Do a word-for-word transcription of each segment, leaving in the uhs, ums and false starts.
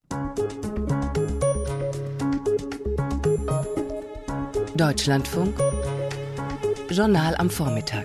Deutschlandfunk Journal am Vormittag.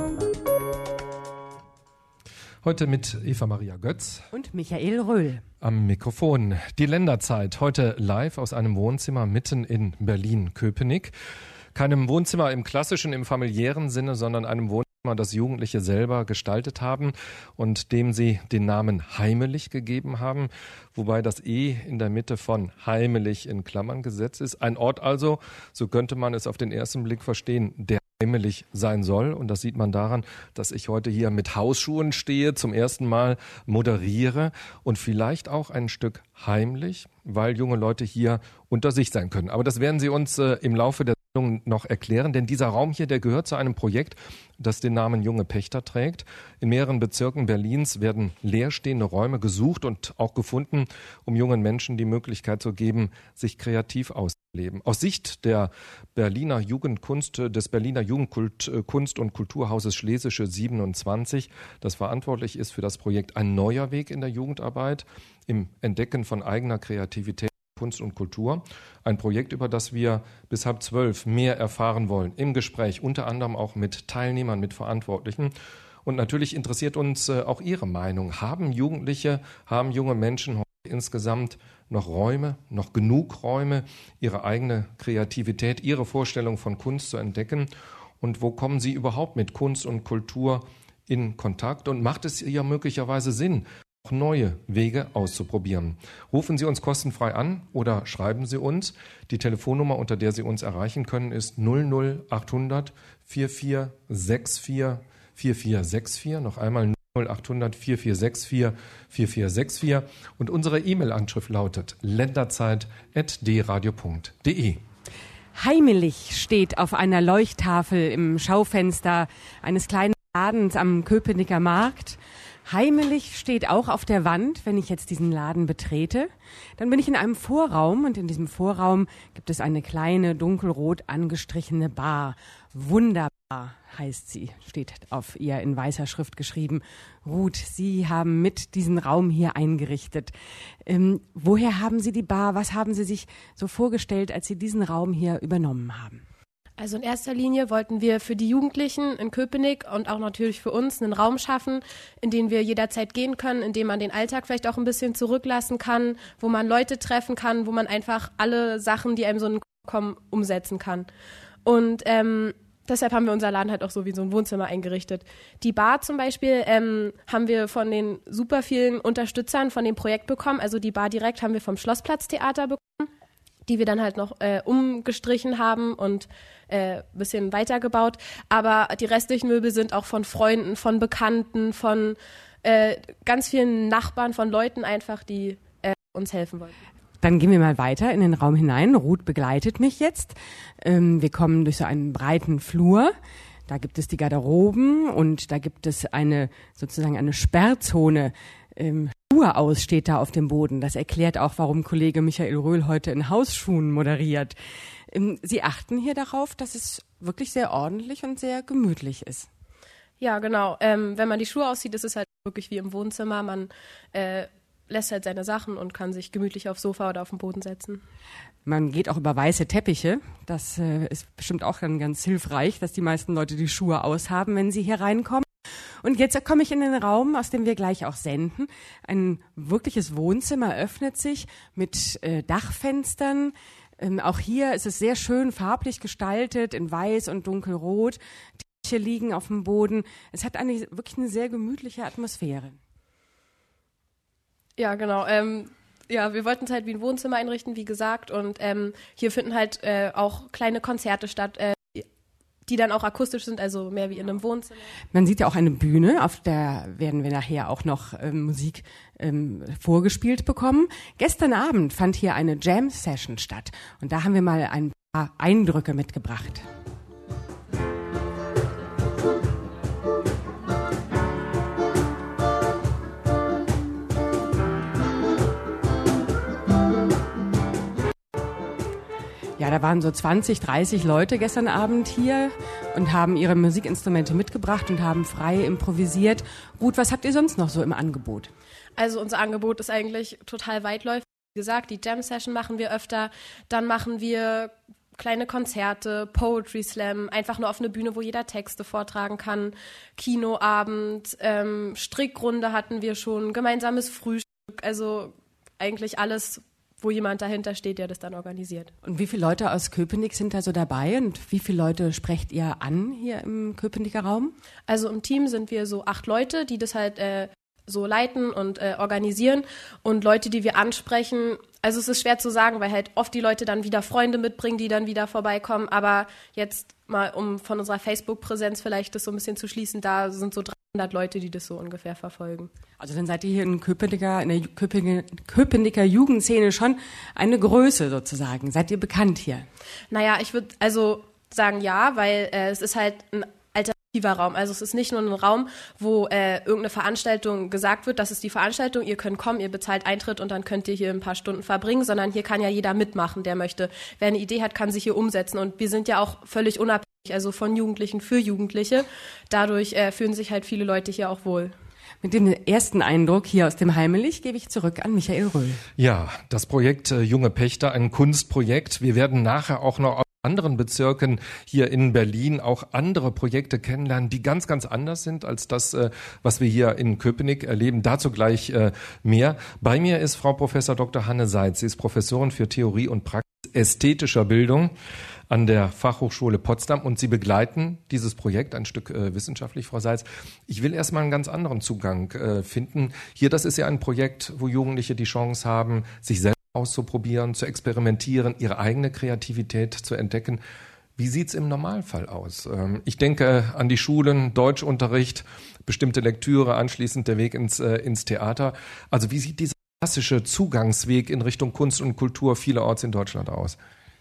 Heute mit Eva Maria Götz und Michael Röhl am Mikrofon. Die Länderzeit heute live aus einem Wohnzimmer mitten in Berlin-Köpenick. Keinem Wohnzimmer im klassischen, im familiären Sinne, sondern einem Wohnzimmer, das Jugendliche selber gestaltet haben und dem sie den Namen Heimelig gegeben haben, wobei das E in der Mitte von Heimelig in Klammern gesetzt ist. Ein Ort also, so könnte man es auf den ersten Blick verstehen, der heimelig sein soll. Und das sieht man daran, dass ich heute hier mit Hausschuhen stehe, zum ersten Mal moderiere und vielleicht auch ein Stück heimlich, weil junge Leute hier unter sich sein können. Aber das werden Sie uns äh, im Laufe der Sendung noch erklären, denn dieser Raum hier, der gehört zu einem Projekt, das den Namen Junge Pächter trägt. In mehreren Bezirken Berlins werden leerstehende Räume gesucht und auch gefunden, um jungen Menschen die Möglichkeit zu geben, sich kreativ auszuleben. Aus Sicht der Berliner Jugendkunst, des Berliner Jugendkunst- und Kulturhauses Schlesische siebenundzwanzig, das verantwortlich ist für das Projekt Ein neuer Weg in der Jugendarbeit, im Entdecken von eigener Kreativität, Kunst und Kultur. Ein Projekt, über das wir bis halb zwölf mehr erfahren wollen. Im Gespräch unter anderem auch mit Teilnehmern, mit Verantwortlichen. Und natürlich interessiert uns äh, auch Ihre Meinung. Haben Jugendliche, haben junge Menschen heute insgesamt noch Räume, noch genug Räume, ihre eigene Kreativität, ihre Vorstellung von Kunst zu entdecken? Und wo kommen sie überhaupt mit Kunst und Kultur in Kontakt? Und macht es ja möglicherweise Sinn, neue Wege auszuprobieren? Rufen Sie uns kostenfrei an oder schreiben Sie uns. Die Telefonnummer, unter der Sie uns erreichen können, ist null null achthundert vierundvierzig sechsundvierzig vierundvierzig sechsundvierzig. Noch einmal null null achthundert vierundvierzig sechsundvierzig vierundvierzig sechsundvierzig. Und unsere E-Mail-Anschrift lautet länderzeit at d radio punkt d e. Heimelig steht auf einer Leuchttafel im Schaufenster eines kleinen Ladens am Köpenicker Markt. Heimelig steht auch auf der Wand, wenn ich jetzt diesen Laden betrete. Dann bin ich in einem Vorraum und in diesem Vorraum gibt es eine kleine dunkelrot angestrichene Bar. Wunderbar heißt sie, steht auf ihr in weißer Schrift geschrieben. Ruth, Sie haben mit diesen Raum hier eingerichtet. Ähm, woher haben Sie die Bar? Was haben Sie sich so vorgestellt, als Sie diesen Raum hier übernommen haben? Also in erster Linie wollten wir für die Jugendlichen in Köpenick und auch natürlich für uns einen Raum schaffen, in den wir jederzeit gehen können, in dem man den Alltag vielleicht auch ein bisschen zurücklassen kann, wo man Leute treffen kann, wo man einfach alle Sachen, die einem so in den Kopf kommen, umsetzen kann. Und ähm, deshalb haben wir unser Laden halt auch so wie so ein Wohnzimmer eingerichtet. Die Bar zum Beispiel ähm, haben wir von den super vielen Unterstützern von dem Projekt bekommen. Also die Bar direkt haben wir vom Schlossplatztheater bekommen, die wir dann halt noch äh, umgestrichen haben und ein äh, bisschen weitergebaut. Aber die restlichen Möbel sind auch von Freunden, von Bekannten, von äh, ganz vielen Nachbarn, von Leuten einfach, die äh, uns helfen wollten. Dann gehen wir mal weiter in den Raum hinein. Ruth begleitet mich jetzt. Ähm, wir kommen durch so einen breiten Flur. Da gibt es die Garderoben und da gibt es eine sozusagen eine Sperrzone. Ähm, Schuhe aus steht da auf dem Boden. Das erklärt auch, warum Kollege Michael Röhl heute in Hausschuhen moderiert. Ähm, Sie achten hier darauf, dass es wirklich sehr ordentlich und sehr gemütlich ist. Ja, genau. Ähm, wenn man die Schuhe auszieht, ist es halt wirklich wie im Wohnzimmer. Man äh, lässt halt seine Sachen und kann sich gemütlich aufs Sofa oder auf den Boden setzen. Man geht auch über weiße Teppiche. Das äh, ist bestimmt auch dann ganz hilfreich, dass die meisten Leute die Schuhe aushaben, wenn sie hier reinkommen. Und jetzt komme ich in den Raum, aus dem wir gleich auch senden. Ein wirkliches Wohnzimmer öffnet sich mit äh, Dachfenstern. Ähm, auch hier ist es sehr schön farblich gestaltet, in weiß und dunkelrot. Die Tische liegen auf dem Boden. Es hat eine, wirklich eine sehr gemütliche Atmosphäre. Ja, genau. Ähm, ja, wir wollten es halt wie ein Wohnzimmer einrichten, wie gesagt. Und ähm, hier finden halt äh, auch kleine Konzerte statt, äh, die dann auch akustisch sind, also mehr wie in einem Wohnzimmer. Man sieht ja auch eine Bühne, auf der werden wir nachher auch noch ähm, Musik ähm, vorgespielt bekommen. Gestern Abend fand hier eine Jam-Session statt und da haben wir mal ein paar Eindrücke mitgebracht. Ja, da waren so zwanzig, dreißig Leute gestern Abend hier und haben ihre Musikinstrumente mitgebracht und haben frei improvisiert. Gut, was habt ihr sonst noch so im Angebot? Also unser Angebot ist eigentlich total weitläufig. Wie gesagt, die Jam-Session machen wir öfter. Dann machen wir kleine Konzerte, Poetry Slam, einfach nur auf eine Bühne, wo jeder Texte vortragen kann. Kinoabend, ähm, Strickrunde hatten wir schon, gemeinsames Frühstück. Also eigentlich alles, wo jemand dahinter steht, der das dann organisiert. Und wie viele Leute aus Köpenick sind da so dabei und wie viele Leute sprecht ihr an hier im Köpenicker Raum? Also im Team sind wir so acht Leute, die das halt äh, so leiten und äh, organisieren, und Leute, die wir ansprechen. Also es ist schwer zu sagen, weil halt oft die Leute dann wieder Freunde mitbringen, die dann wieder vorbeikommen. Aber jetzt mal, um von unserer Facebook-Präsenz vielleicht das so ein bisschen zu schließen, da sind so dreihundert Leute, die das so ungefähr verfolgen. Also dann seid ihr hier in Köpenicker, in der Köpenicker, Köpenicker Jugendszene schon eine Größe sozusagen. Seid ihr bekannt hier? Naja, ich würde also sagen ja, weil äh, es ist halt ein Raum. Also es ist nicht nur ein Raum, wo äh, irgendeine Veranstaltung gesagt wird, das ist die Veranstaltung, ihr könnt kommen, ihr bezahlt Eintritt und dann könnt ihr hier ein paar Stunden verbringen, sondern hier kann ja jeder mitmachen, der möchte. Wer eine Idee hat, kann sich hier umsetzen, und wir sind ja auch völlig unabhängig, also von Jugendlichen für Jugendliche. Dadurch äh, fühlen sich halt viele Leute hier auch wohl. Mit dem ersten Eindruck hier aus dem Heimelich gebe ich zurück an Michael Röhl. Ja, das Projekt äh, Junge Pächter, ein Kunstprojekt. Wir werden nachher auch noch anderen Bezirken hier in Berlin auch andere Projekte kennenlernen, die ganz, ganz anders sind als das, was wir hier in Köpenick erleben. Dazu gleich mehr. Bei mir ist Frau Professor Doktor Hanne Seitz. Sie ist Professorin für Theorie und Praxis ästhetischer Bildung an der Fachhochschule Potsdam, und Sie begleiten dieses Projekt ein Stück äh, wissenschaftlich, Frau Seitz. Ich will erstmal einen ganz anderen Zugang äh, finden. Hier, das ist ja ein Projekt, wo Jugendliche die Chance haben, sich selbst auszuprobieren, zu experimentieren, ihre eigene Kreativität zu entdecken. Wie sieht's im Normalfall aus? Ich denke an die Schulen, Deutschunterricht, bestimmte Lektüre, anschließend der Weg ins, äh, ins Theater. Also wie sieht dieser klassische Zugangsweg in Richtung Kunst und Kultur vielerorts in Deutschland aus?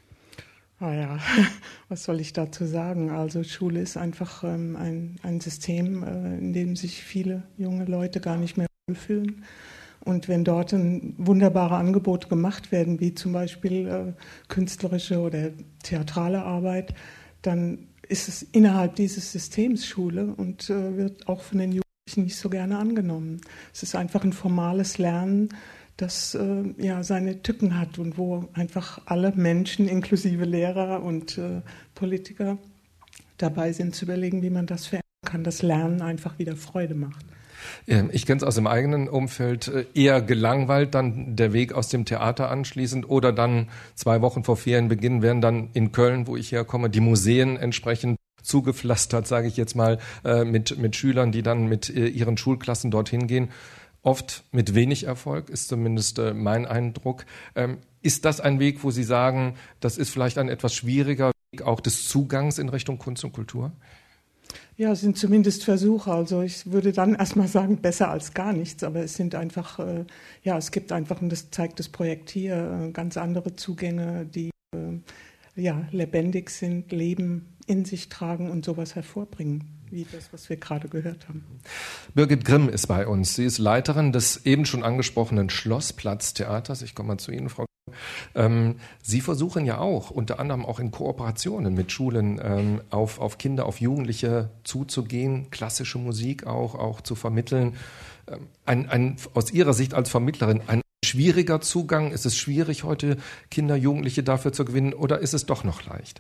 Ah ja, was soll ich dazu sagen? Also Schule ist einfach ähm, ein, ein System, äh, in dem sich viele junge Leute gar nicht mehr wohlfühlen. Und wenn dort ein wunderbare Angebote gemacht werden, wie zum Beispiel äh, künstlerische oder theatrale Arbeit, dann ist es innerhalb dieses Systems Schule und äh, wird auch von den Jugendlichen nicht so gerne angenommen. Es ist einfach ein formales Lernen, das äh, ja seine Tücken hat und wo einfach alle Menschen, inklusive Lehrer und äh, Politiker, dabei sind zu überlegen, wie man das verändern kann, das Lernen einfach wieder Freude macht. Ich kenne es aus dem eigenen Umfeld, eher gelangweilt, dann der Weg aus dem Theater anschließend oder dann zwei Wochen vor Ferienbeginn werden dann in Köln, wo ich herkomme, die Museen entsprechend zugepflastert, sage ich jetzt mal, mit, mit Schülern, die dann mit ihren Schulklassen dorthin gehen. Oft mit wenig Erfolg, ist zumindest mein Eindruck. Ist das ein Weg, wo Sie sagen, das ist vielleicht ein etwas schwieriger Weg auch des Zugangs in Richtung Kunst und Kultur? Ja, es sind zumindest Versuche. Also ich würde dann erstmal sagen, besser als gar nichts. Aber es sind einfach, äh, ja, es gibt einfach, und das zeigt das Projekt hier, äh, ganz andere Zugänge, die äh, ja, lebendig sind, Leben in sich tragen und sowas hervorbringen, wie das, was wir gerade gehört haben. Birgit Grimm ist bei uns. Sie ist Leiterin des eben schon angesprochenen Schlossplatztheaters. Ich komme mal zu Ihnen, Frau Ähm, Sie versuchen ja auch, unter anderem auch in Kooperationen mit Schulen, ähm, auf, auf Kinder, auf Jugendliche zuzugehen, klassische Musik auch, auch zu vermitteln. Ähm, ein, ein, aus Ihrer Sicht als Vermittlerin ein schwieriger Zugang? Ist es schwierig, heute Kinder, Jugendliche dafür zu gewinnen, oder ist es doch noch leicht?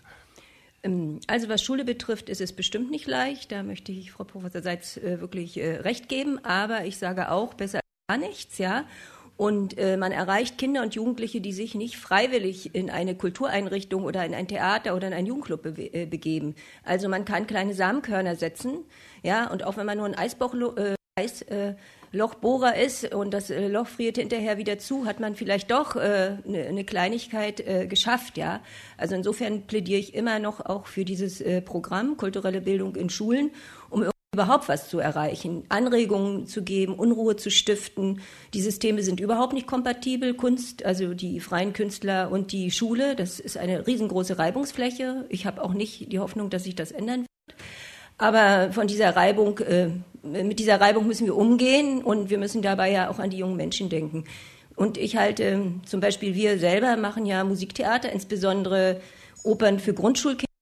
Also was Schule betrifft, ist es bestimmt nicht leicht. Da möchte ich Frau Professor Seitz äh, wirklich äh, recht geben. Aber ich sage auch, besser als gar nichts, ja. Und äh, man erreicht Kinder und Jugendliche, die sich nicht freiwillig in eine Kultureinrichtung oder in ein Theater oder in einen Jugendclub be- äh, begeben. Also man kann kleine Samenkörner setzen, ja, und auch wenn man nur ein Eisbauchlo- äh, Eislochbohrer äh, ist und das äh, Loch friert hinterher wieder zu, hat man vielleicht doch eine äh, ne Kleinigkeit äh, geschafft, ja. Also insofern plädiere ich immer noch auch für dieses äh, Programm kulturelle Bildung in Schulen, um überhaupt was zu erreichen, Anregungen zu geben, Unruhe zu stiften. Die Systeme sind überhaupt nicht kompatibel, Kunst, also die freien Künstler und die Schule, das ist eine riesengroße Reibungsfläche. Ich habe auch nicht die Hoffnung, dass sich das ändern wird. Aber von dieser Reibung, äh, mit dieser Reibung müssen wir umgehen und wir müssen dabei ja auch an die jungen Menschen denken. Und ich halte, zum Beispiel wir selber machen ja Musiktheater, insbesondere Opern für Grundschulkinder.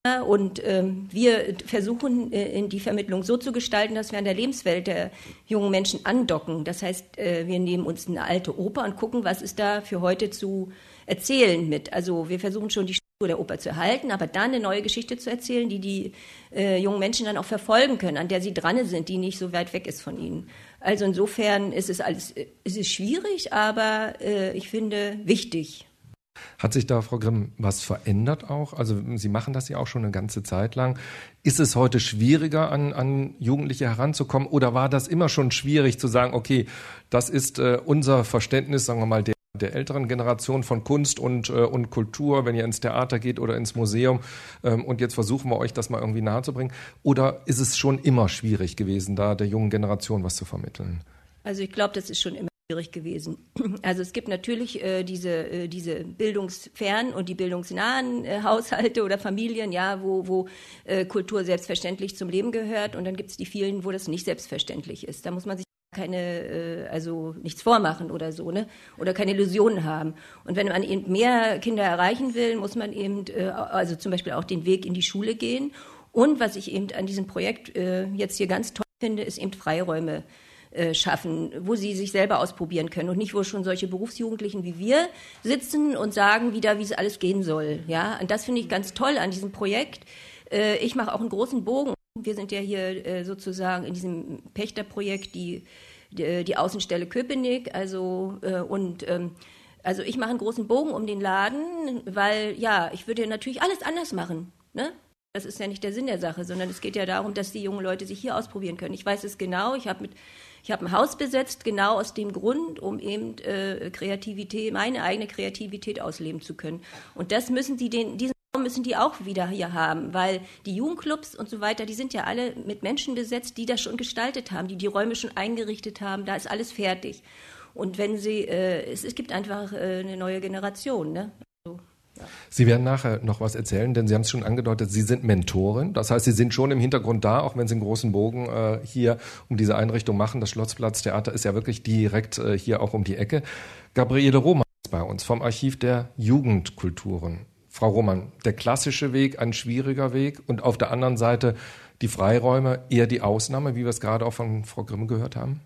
Und ähm, wir versuchen, äh, die Vermittlung so zu gestalten, dass wir an der Lebenswelt der jungen Menschen andocken. Das heißt, äh, wir nehmen uns eine alte Oper und gucken, was ist da für heute zu erzählen mit. Also wir versuchen schon die Struktur der Oper zu erhalten, aber dann eine neue Geschichte zu erzählen, die die äh, jungen Menschen dann auch verfolgen können, an der sie dran sind, die nicht so weit weg ist von ihnen. Also insofern ist es alles, ist es schwierig, aber äh, ich finde wichtig. Hat sich da, Frau Grimm, was verändert auch? Also Sie machen das ja auch schon eine ganze Zeit lang. Ist es heute schwieriger, an, an Jugendliche heranzukommen? Oder war das immer schon schwierig zu sagen, okay, das ist äh, unser Verständnis, sagen wir mal, der, der älteren Generation von Kunst und, äh, und Kultur, wenn ihr ins Theater geht oder ins Museum, ähm, und jetzt versuchen wir euch das mal irgendwie nahezubringen? Oder ist es schon immer schwierig gewesen, da der jungen Generation was zu vermitteln? Also ich glaube, das ist schon immer schwierig gewesen. Also es gibt natürlich äh, diese, äh, diese bildungsfernen und die bildungsnahen äh, Haushalte oder Familien, ja, wo, wo äh, Kultur selbstverständlich zum Leben gehört, und dann gibt es die vielen, wo das nicht selbstverständlich ist. Da muss man sich keine, äh, also nichts vormachen oder so, ne, oder keine Illusionen haben. Und wenn man eben mehr Kinder erreichen will, muss man eben, äh, also zum Beispiel auch den Weg in die Schule gehen. Und was ich eben an diesem Projekt äh, jetzt hier ganz toll finde, ist eben Freiräume schaffen, wo sie sich selber ausprobieren können und nicht, wo schon solche Berufsjugendlichen wie wir sitzen und sagen wieder, wie es alles gehen soll. Ja, und das finde ich ganz toll an diesem Projekt. Ich mache auch einen großen Bogen. Wir sind ja hier sozusagen in diesem Pächterprojekt die, die, die Außenstelle Köpenick, also und also ich mache einen großen Bogen um den Laden, weil ja, ich würde natürlich alles anders machen, ne? Das ist ja nicht der Sinn der Sache, sondern es geht ja darum, dass die jungen Leute sich hier ausprobieren können. Ich weiß es genau, ich habe mit Ich habe ein Haus besetzt, genau aus dem Grund, um eben äh, Kreativität, meine eigene Kreativität ausleben zu können. Und das müssen die, den, diesen Raum müssen die auch wieder hier haben, weil die Jugendclubs und so weiter, die sind ja alle mit Menschen besetzt, die das schon gestaltet haben, die die Räume schon eingerichtet haben, da ist alles fertig. Und wenn sie, äh, es, es gibt einfach äh, eine neue Generation, ne? Also, ja. Sie werden nachher noch was erzählen, denn Sie haben es schon angedeutet, Sie sind Mentorin. Das heißt, Sie sind schon im Hintergrund da, auch wenn Sie einen großen Bogen äh, hier um diese Einrichtung machen. Das Schlossplatztheater ist ja wirklich direkt äh, hier auch um die Ecke. Gabriele Roman ist bei uns vom Archiv der Jugendkulturen. Frau Roman, der klassische Weg, ein schwieriger Weg, und auf der anderen Seite die Freiräume, eher die Ausnahme, wie wir es gerade auch von Frau Grimm gehört haben?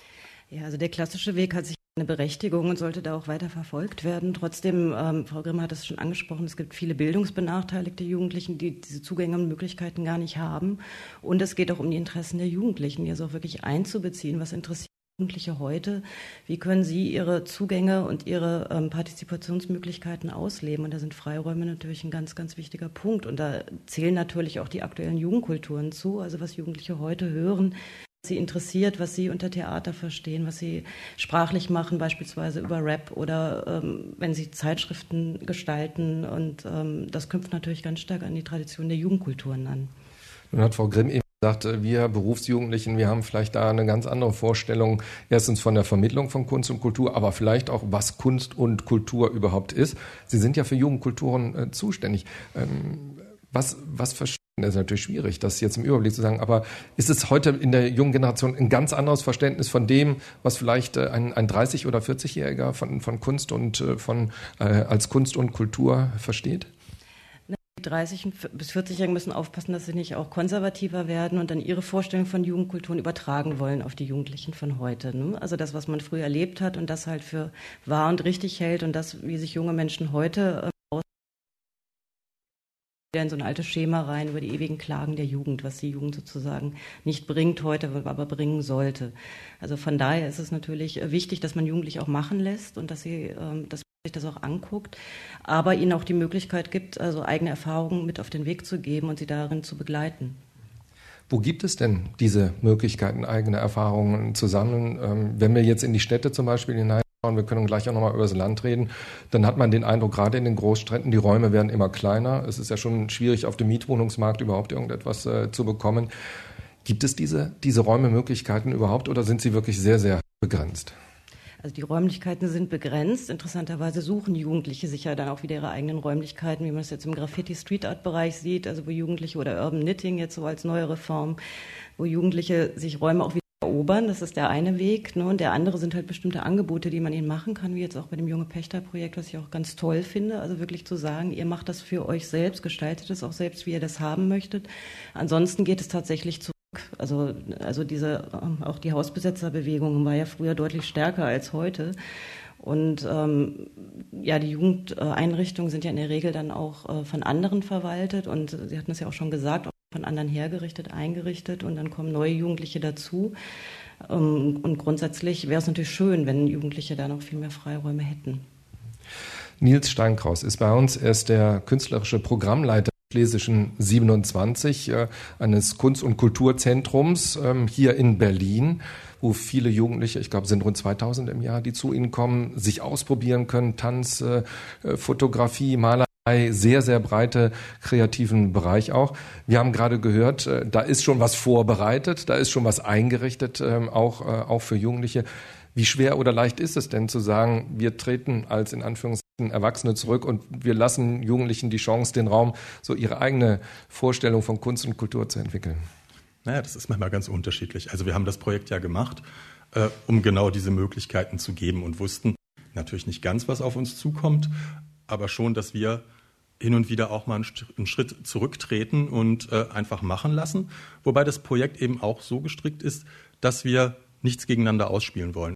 Ja, also der klassische Weg hat sich eine Berechtigung und sollte da auch weiter verfolgt werden. Trotzdem, ähm, Frau Grimm hat es schon angesprochen, es gibt viele bildungsbenachteiligte Jugendlichen, die diese Zugänge und Möglichkeiten gar nicht haben. Und es geht auch um die Interessen der Jugendlichen, die also auch wirklich einzubeziehen. Was interessiert Jugendliche heute? Wie können sie ihre Zugänge und ihre ähm, Partizipationsmöglichkeiten ausleben? Und da sind Freiräume natürlich ein ganz, ganz wichtiger Punkt. Und da zählen natürlich auch die aktuellen Jugendkulturen zu, also was Jugendliche heute hören, was sie interessiert, was sie unter Theater verstehen, was sie sprachlich machen, beispielsweise über Rap oder ähm, wenn sie Zeitschriften gestalten. Und ähm, das knüpft natürlich ganz stark an die Tradition der Jugendkulturen an. Nun hat Frau Grimm eben gesagt, wir Berufsjugendlichen, wir haben vielleicht da eine ganz andere Vorstellung, erstens von der Vermittlung von Kunst und Kultur, aber vielleicht auch, was Kunst und Kultur überhaupt ist. Sie sind ja für Jugendkulturen äh, zuständig. Ähm, was, was verstehen? Das ist natürlich schwierig, das jetzt im Überblick zu sagen, aber ist es heute in der jungen Generation ein ganz anderes Verständnis von dem, was vielleicht ein, ein dreißig- oder vierzig-Jähriger von, von Kunst und von, äh, als Kunst und Kultur versteht? Die dreißig- bis vierzig-Jährigen müssen aufpassen, dass sie nicht auch konservativer werden und dann ihre Vorstellung von Jugendkulturen übertragen wollen auf die Jugendlichen von heute. Ne? Also das, was man früher erlebt hat und das halt für wahr und richtig hält und das, wie sich junge Menschen heute äh, in so ein altes Schema rein über die ewigen Klagen der Jugend, was die Jugend sozusagen nicht bringt heute, aber bringen sollte. Also von daher ist es natürlich wichtig, dass man Jugendliche auch machen lässt und dass sie, dass man sich das auch anguckt, aber ihnen auch die Möglichkeit gibt, also eigene Erfahrungen mit auf den Weg zu geben und sie darin zu begleiten. Wo gibt es denn diese Möglichkeiten, eigene Erfahrungen zu sammeln? Wenn wir jetzt in die Städte zum Beispiel hinein wir können gleich auch nochmal über das Land reden, dann hat man den Eindruck, gerade in den Großstädten, die Räume werden immer kleiner. Es ist ja schon schwierig, auf dem Mietwohnungsmarkt überhaupt irgendetwas äh, zu bekommen. Gibt es diese, diese Räumemöglichkeiten überhaupt oder sind sie wirklich sehr, sehr begrenzt? Also die Räumlichkeiten sind begrenzt. Interessanterweise suchen Jugendliche sich ja dann auch wieder ihre eigenen Räumlichkeiten, wie man es jetzt im Graffiti-Street-Art-Bereich sieht, also wo Jugendliche oder Urban Knitting jetzt so als neuere Form, wo Jugendliche sich Räume auch wieder erobern, das ist der eine Weg, ne? Und der andere sind halt bestimmte Angebote, die man ihnen machen kann, wie jetzt auch bei dem Junge Pächter-Projekt, was ich auch ganz toll finde, also wirklich zu sagen, ihr macht das für euch selbst, gestaltet es auch selbst, wie ihr das haben möchtet. Ansonsten geht es tatsächlich zurück. Also, also diese, auch die Hausbesetzerbewegung war ja früher deutlich stärker als heute. Und ähm, ja, die Jugendeinrichtungen sind ja in der Regel dann auch äh, von anderen verwaltet und Sie hatten es ja auch schon gesagt, auch von anderen hergerichtet, eingerichtet und dann kommen neue Jugendliche dazu. Ähm, und grundsätzlich wäre es natürlich schön, wenn Jugendliche da noch viel mehr Freiräume hätten. Nils Steinkraus ist bei uns. Er ist der künstlerische Programmleiter Schlesischen siebenundzwanzig, äh, eines Kunst- und Kulturzentrums ähm, hier in Berlin, wo viele Jugendliche, ich glaube, es sind rund zweitausend im Jahr, die zu Ihnen kommen, sich ausprobieren können, Tanz, äh, Fotografie, Malerei, sehr, sehr breite kreativen Bereich auch. Wir haben gerade gehört, äh, da ist schon was vorbereitet, da ist schon was eingerichtet, äh, auch, äh, auch für Jugendliche. Wie schwer oder leicht ist es denn zu sagen, wir treten als in Anführungszeichen Erwachsene zurück und wir lassen Jugendlichen die Chance, den Raum, so ihre eigene Vorstellung von Kunst und Kultur zu entwickeln? Naja, das ist manchmal ganz unterschiedlich. Also wir haben das Projekt ja gemacht, äh, um genau diese Möglichkeiten zu geben und wussten natürlich nicht ganz, was auf uns zukommt, aber schon, dass wir hin und wieder auch mal einen Schritt zurücktreten und äh, einfach machen lassen. Wobei das Projekt eben auch so gestrickt ist, dass wir nichts gegeneinander ausspielen wollen.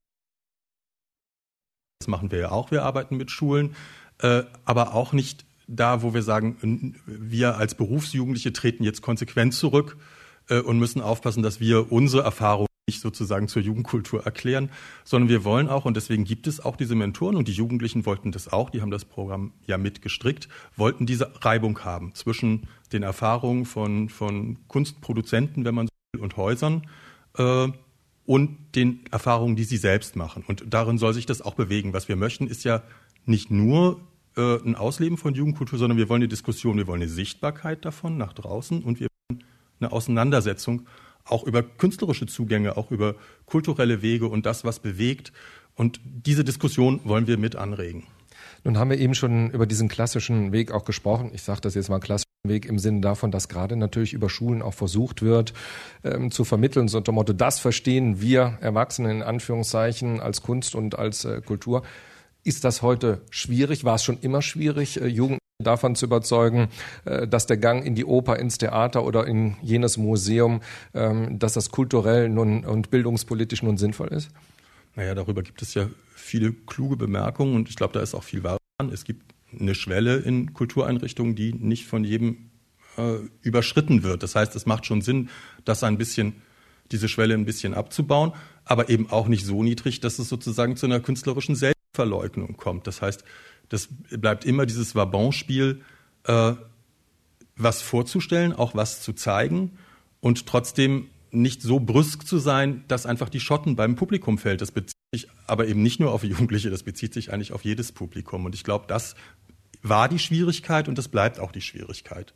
Das machen wir ja auch, wir arbeiten mit Schulen, äh, aber auch nicht da, wo wir sagen, wir als Berufsjugendliche treten jetzt konsequent zurück äh, und müssen aufpassen, dass wir unsere Erfahrungen nicht sozusagen zur Jugendkultur erklären, sondern wir wollen auch, und deswegen gibt es auch diese Mentoren und die Jugendlichen wollten das auch, die haben das Programm ja mitgestrickt, wollten diese Reibung haben zwischen den Erfahrungen von, von Kunstproduzenten, wenn man so will, und Häusern, äh, und den Erfahrungen, die sie selbst machen. Und darin soll sich das auch bewegen. Was wir möchten, ist ja nicht nur äh, ein Ausleben von Jugendkultur, sondern wir wollen eine Diskussion, wir wollen eine Sichtbarkeit davon nach draußen und wir wollen eine Auseinandersetzung auch über künstlerische Zugänge, auch über kulturelle Wege und das, was bewegt. Und diese Diskussion wollen wir mit anregen. Nun haben wir eben schon über diesen klassischen Weg auch gesprochen. Ich sage das jetzt mal klassischen Weg im Sinne davon, dass gerade natürlich über Schulen auch versucht wird, ähm, zu vermitteln, so unter dem Motto, das verstehen wir Erwachsene in Anführungszeichen als Kunst und als äh, Kultur. Ist das heute schwierig? War es schon immer schwierig, äh, Jugendliche davon zu überzeugen, äh, dass der Gang in die Oper, ins Theater oder in jenes Museum, ähm, dass das kulturell nun und bildungspolitisch nun sinnvoll ist? Naja, darüber gibt es ja viele kluge Bemerkungen und ich glaube, da ist auch viel Wahrheit dran. Es gibt eine Schwelle in Kultureinrichtungen, die nicht von jedem äh, überschritten wird. Das heißt, es macht schon Sinn, das ein bisschen, diese Schwelle ein bisschen abzubauen, aber eben auch nicht so niedrig, dass es sozusagen zu einer künstlerischen Selbstverleugnung kommt. Das heißt, das bleibt immer dieses Vabon-Spiel, äh, was vorzustellen, auch was zu zeigen und trotzdem nicht so brüsk zu sein, dass einfach die Schotten beim Publikum fällt. Das bezieht sich aber eben nicht nur auf Jugendliche, das bezieht sich eigentlich auf jedes Publikum. Und ich glaube, das war die Schwierigkeit und das bleibt auch die Schwierigkeit.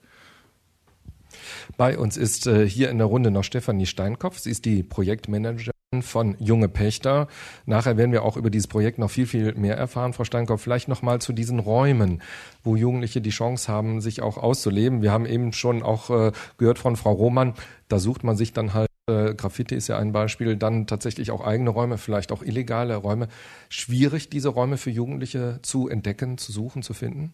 Bei uns ist äh, hier in der Runde noch Stefanie Steinkopf. Sie ist die Projektmanagerin von Junge Pächter. Nachher werden wir auch über dieses Projekt noch viel, viel mehr erfahren. Frau Steinkopf, vielleicht noch mal zu diesen Räumen, wo Jugendliche die Chance haben, sich auch auszuleben. Wir haben eben schon auch äh, gehört von Frau Rohmann, da sucht man sich dann halt, äh, Graffiti ist ja ein Beispiel, dann tatsächlich auch eigene Räume, vielleicht auch illegale Räume. Schwierig, diese Räume für Jugendliche zu entdecken, zu suchen, zu finden?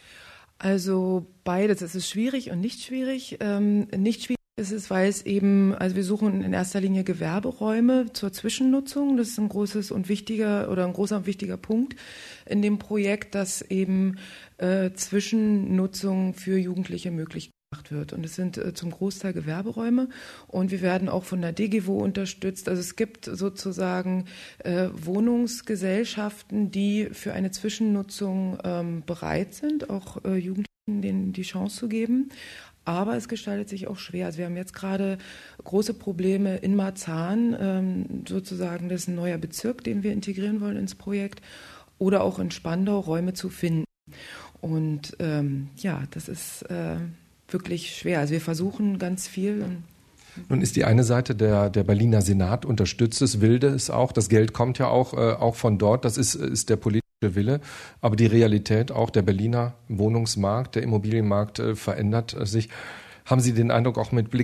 Also beides. Es ist schwierig und nicht schwierig. Ähm, nicht schwierig ist es, weil es eben, also wir suchen in erster Linie Gewerberäume zur Zwischennutzung. Das ist ein großes und wichtiger oder ein großer und wichtiger Punkt in dem Projekt, dass eben äh, Zwischennutzung für Jugendliche möglich gemacht wird. Und es sind äh, zum Großteil Gewerberäume und wir werden auch von der D G W O unterstützt. Also es gibt sozusagen äh, Wohnungsgesellschaften, die für eine Zwischennutzung ähm, bereit sind, auch äh, Jugendlichen denen die Chance zu geben. Aber es gestaltet sich auch schwer. Also wir haben jetzt gerade große Probleme in Marzahn, ähm, sozusagen, das ist ein neuer Bezirk, den wir integrieren wollen ins Projekt, oder auch in Spandau Räume zu finden. Und ähm, ja, das ist äh, wirklich schwer. Also wir versuchen ganz viel. Nun ist die eine Seite, der, der Berliner Senat unterstützt es, will es auch. Das Geld kommt ja auch, äh, auch von dort. Das ist, ist der politische Wille. Aber die Realität auch, der Berliner Wohnungsmarkt, der Immobilienmarkt äh, verändert äh, sich. Haben Sie den Eindruck, auch mit Blick auf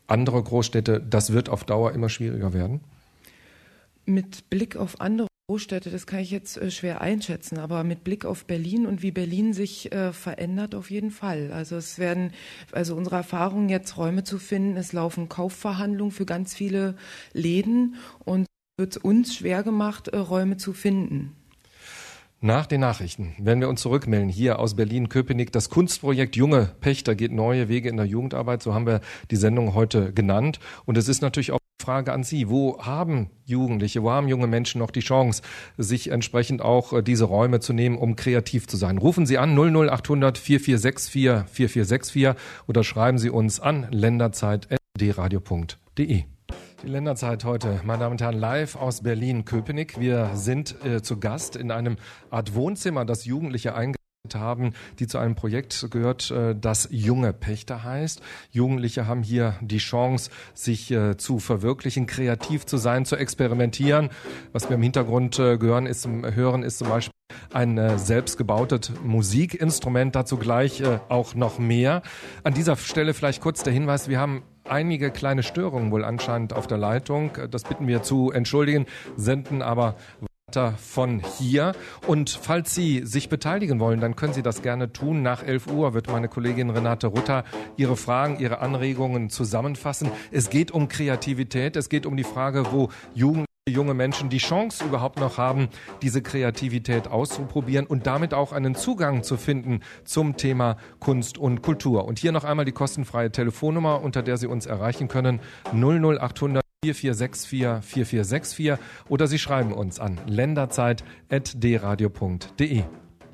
andere Großstädte, das wird auf Dauer immer schwieriger werden? Mit Blick auf andere Großstädte, das kann ich jetzt äh, schwer einschätzen, aber mit Blick auf Berlin und wie Berlin sich äh, verändert, auf jeden Fall. Also es werden, also unsere Erfahrung jetzt Räume zu finden, es laufen Kaufverhandlungen für ganz viele Läden und es wird uns schwer gemacht, äh, Räume zu finden. Nach den Nachrichten werden wir uns zurückmelden hier aus Berlin-Köpenick. Das Kunstprojekt Junge Pächter geht neue Wege in der Jugendarbeit, so haben wir die Sendung heute genannt. Und es ist natürlich auch eine Frage an Sie. Wo haben Jugendliche, wo haben junge Menschen noch die Chance, sich entsprechend auch diese Räume zu nehmen, um kreativ zu sein? Rufen Sie an null null acht hundert vier vier sechs vier vier vier sechs vier oder schreiben Sie uns an länderzeit punkt d radio punkt de. Die Länderzeit heute, meine Damen und Herren, live aus Berlin-Köpenick. Wir sind äh, zu Gast in einem Art Wohnzimmer, das Jugendliche eingerichtet haben, die zu einem Projekt gehört, äh, das Junge Pächter heißt. Jugendliche haben hier die Chance, sich äh, zu verwirklichen, kreativ zu sein, zu experimentieren. Was wir im Hintergrund äh, hören, ist, hören, ist zum Beispiel ein äh, selbstgebautes Musikinstrument, dazu gleich äh, auch noch mehr. An dieser Stelle vielleicht kurz der Hinweis, wir haben einige kleine Störungen wohl anscheinend auf der Leitung. Das bitten wir zu entschuldigen, senden aber weiter von hier. Und falls Sie sich beteiligen wollen, dann können Sie das gerne tun. Nach elf Uhr wird meine Kollegin Renate Rutter Ihre Fragen, Ihre Anregungen zusammenfassen. Es geht um Kreativität, es geht um die Frage, wo Jugendliche, junge Menschen die Chance überhaupt noch haben, diese Kreativität auszuprobieren und damit auch einen Zugang zu finden zum Thema Kunst und Kultur. Und hier noch einmal die kostenfreie Telefonnummer, unter der Sie uns erreichen können, null null acht hundert vier vier sechs vier vier vier sechs vier oder Sie schreiben uns an länderzeit punkt d radio punkt de.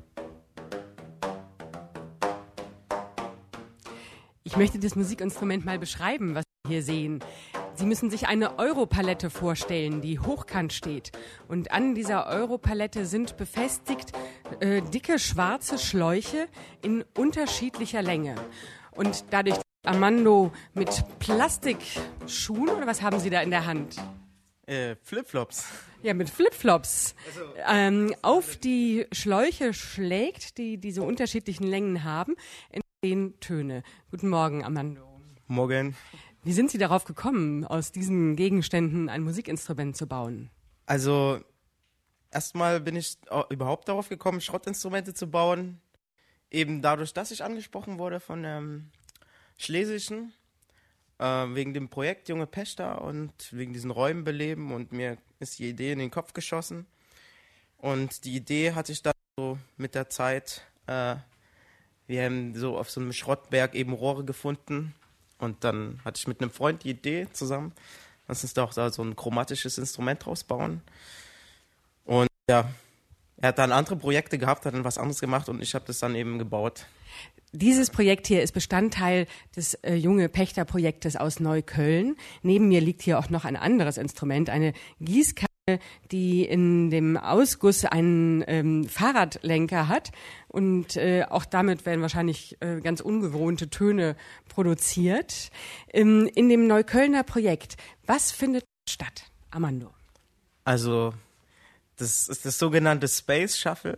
Ich möchte das Musikinstrument mal beschreiben, was Sie hier sehen. Sie müssen sich eine Europalette vorstellen, die hochkant steht. Und an dieser Europalette sind befestigt äh, dicke schwarze Schläuche in unterschiedlicher Länge. Und dadurch Armando mit Plastikschuhen, oder was haben Sie da in der Hand? Äh, Flipflops. Ja, mit Flipflops also, ähm, auf die Schläuche schlägt, die diese unterschiedlichen Längen haben, entstehen Töne. Guten Morgen, Armando. Morgen. Wie sind Sie darauf gekommen, aus diesen Gegenständen ein Musikinstrument zu bauen? Also, erstmal bin ich überhaupt darauf gekommen, Schrottinstrumente zu bauen. Eben dadurch, dass ich angesprochen wurde von ähm, Schlesischen, äh, wegen dem Projekt Junge Pächter und wegen diesen Räumen beleben. Und mir ist die Idee in den Kopf geschossen. Und die Idee hatte ich dann so mit der Zeit, äh, wir haben so auf so einem Schrottberg eben Rohre gefunden. Und dann hatte ich mit einem Freund die Idee zusammen, lass uns doch da so ein chromatisches Instrument draus bauen. Und ja, er hat dann andere Projekte gehabt, hat dann was anderes gemacht und ich habe das dann eben gebaut. Dieses Projekt hier ist Bestandteil des äh, Junge Pächter-Projektes aus Neukölln. Neben mir liegt hier auch noch ein anderes Instrument, eine Gießkanne, die in dem Ausguss einen ähm, Fahrradlenker hat. Und äh, auch damit werden wahrscheinlich äh, ganz ungewohnte Töne produziert. Ähm, in dem Neuköllner Projekt, was findet statt, Armando? Also, das ist das sogenannte Space Shuffle.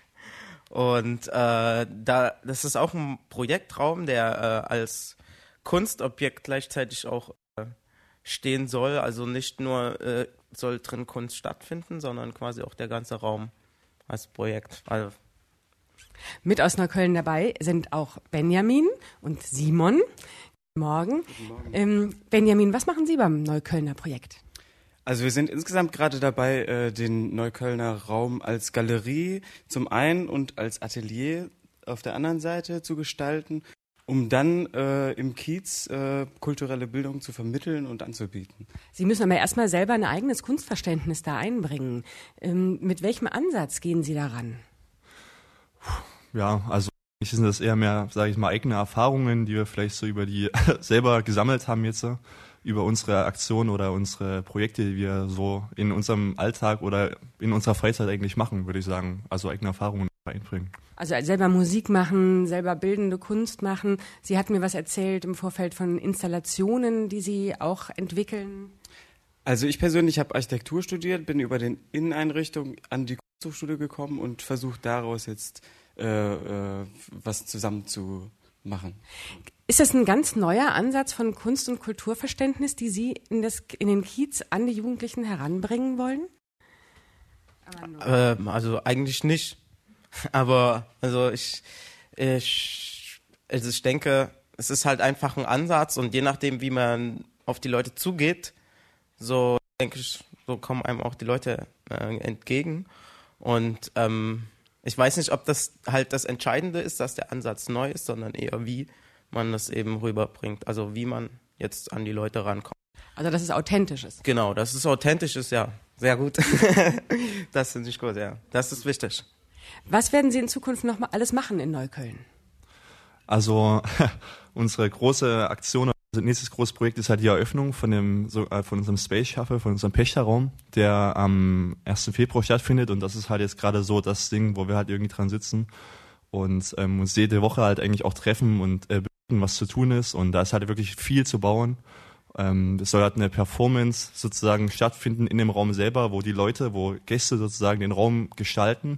Und äh, da, das ist auch ein Projektraum, der äh, als Kunstobjekt gleichzeitig auch äh, stehen soll. Also nicht nur äh, soll drin Kunst stattfinden, sondern quasi auch der ganze Raum als Projekt. Also mit aus Neukölln dabei sind auch Benjamin und Simon. Guten Morgen. Guten Morgen. Ähm, Benjamin, was machen Sie beim Neuköllner Projekt? Also wir sind insgesamt gerade dabei, äh, den Neuköllner Raum als Galerie zum einen und als Atelier auf der anderen Seite zu gestalten, um dann äh, im Kiez äh, kulturelle Bildung zu vermitteln und anzubieten. Sie müssen aber erstmal selber ein eigenes Kunstverständnis da einbringen. Ähm, mit welchem Ansatz gehen Sie daran? Ja, also eigentlich sind das eher mehr, sage ich mal, eigene Erfahrungen, die wir vielleicht so über die selber gesammelt haben jetzt, über unsere Aktionen oder unsere Projekte, die wir so in unserem Alltag oder in unserer Freizeit eigentlich machen, würde ich sagen. Also eigene Erfahrungen einbringen. Also selber Musik machen, selber bildende Kunst machen. Sie hatten mir was erzählt im Vorfeld von Installationen, die Sie auch entwickeln. Also ich persönlich habe Architektur studiert, bin über den Inneneinrichtungen an die Kunsthochschule gekommen und versuche daraus jetzt äh, äh, was zusammen zu machen. Ist das ein ganz neuer Ansatz von Kunst- und Kulturverständnis, die Sie in, das, in den Kiez an die Jugendlichen heranbringen wollen? Ähm, also eigentlich nicht. Aber also ich, ich, also ich denke, es ist halt einfach ein Ansatz und je nachdem, wie man auf die Leute zugeht, so denke ich, so kommen einem auch die Leute äh, entgegen. Und ähm, ich weiß nicht, ob das halt das Entscheidende ist, dass der Ansatz neu ist, sondern eher wie man das eben rüberbringt. Also wie man jetzt an die Leute rankommt. Also dass es authentisch ist. Genau, dass es authentisch ist, ja. Sehr gut. Das finde ich gut, ja. Das ist wichtig. Was werden Sie in Zukunft noch mal alles machen in Neukölln? Also unsere große Aktion, also nächstes großes Projekt ist halt die Eröffnung von dem so, äh, von unserem Space Shuttle, von unserem Pächterraum, der am ersten Februar stattfindet. Und das ist halt jetzt gerade so das Ding, wo wir halt irgendwie dran sitzen und ähm, uns jede Woche halt eigentlich auch treffen und äh, berichten, was zu tun ist. Und da ist halt wirklich viel zu bauen. Ähm, es soll halt eine Performance sozusagen stattfinden in dem Raum selber, wo die Leute, wo Gäste sozusagen den Raum gestalten.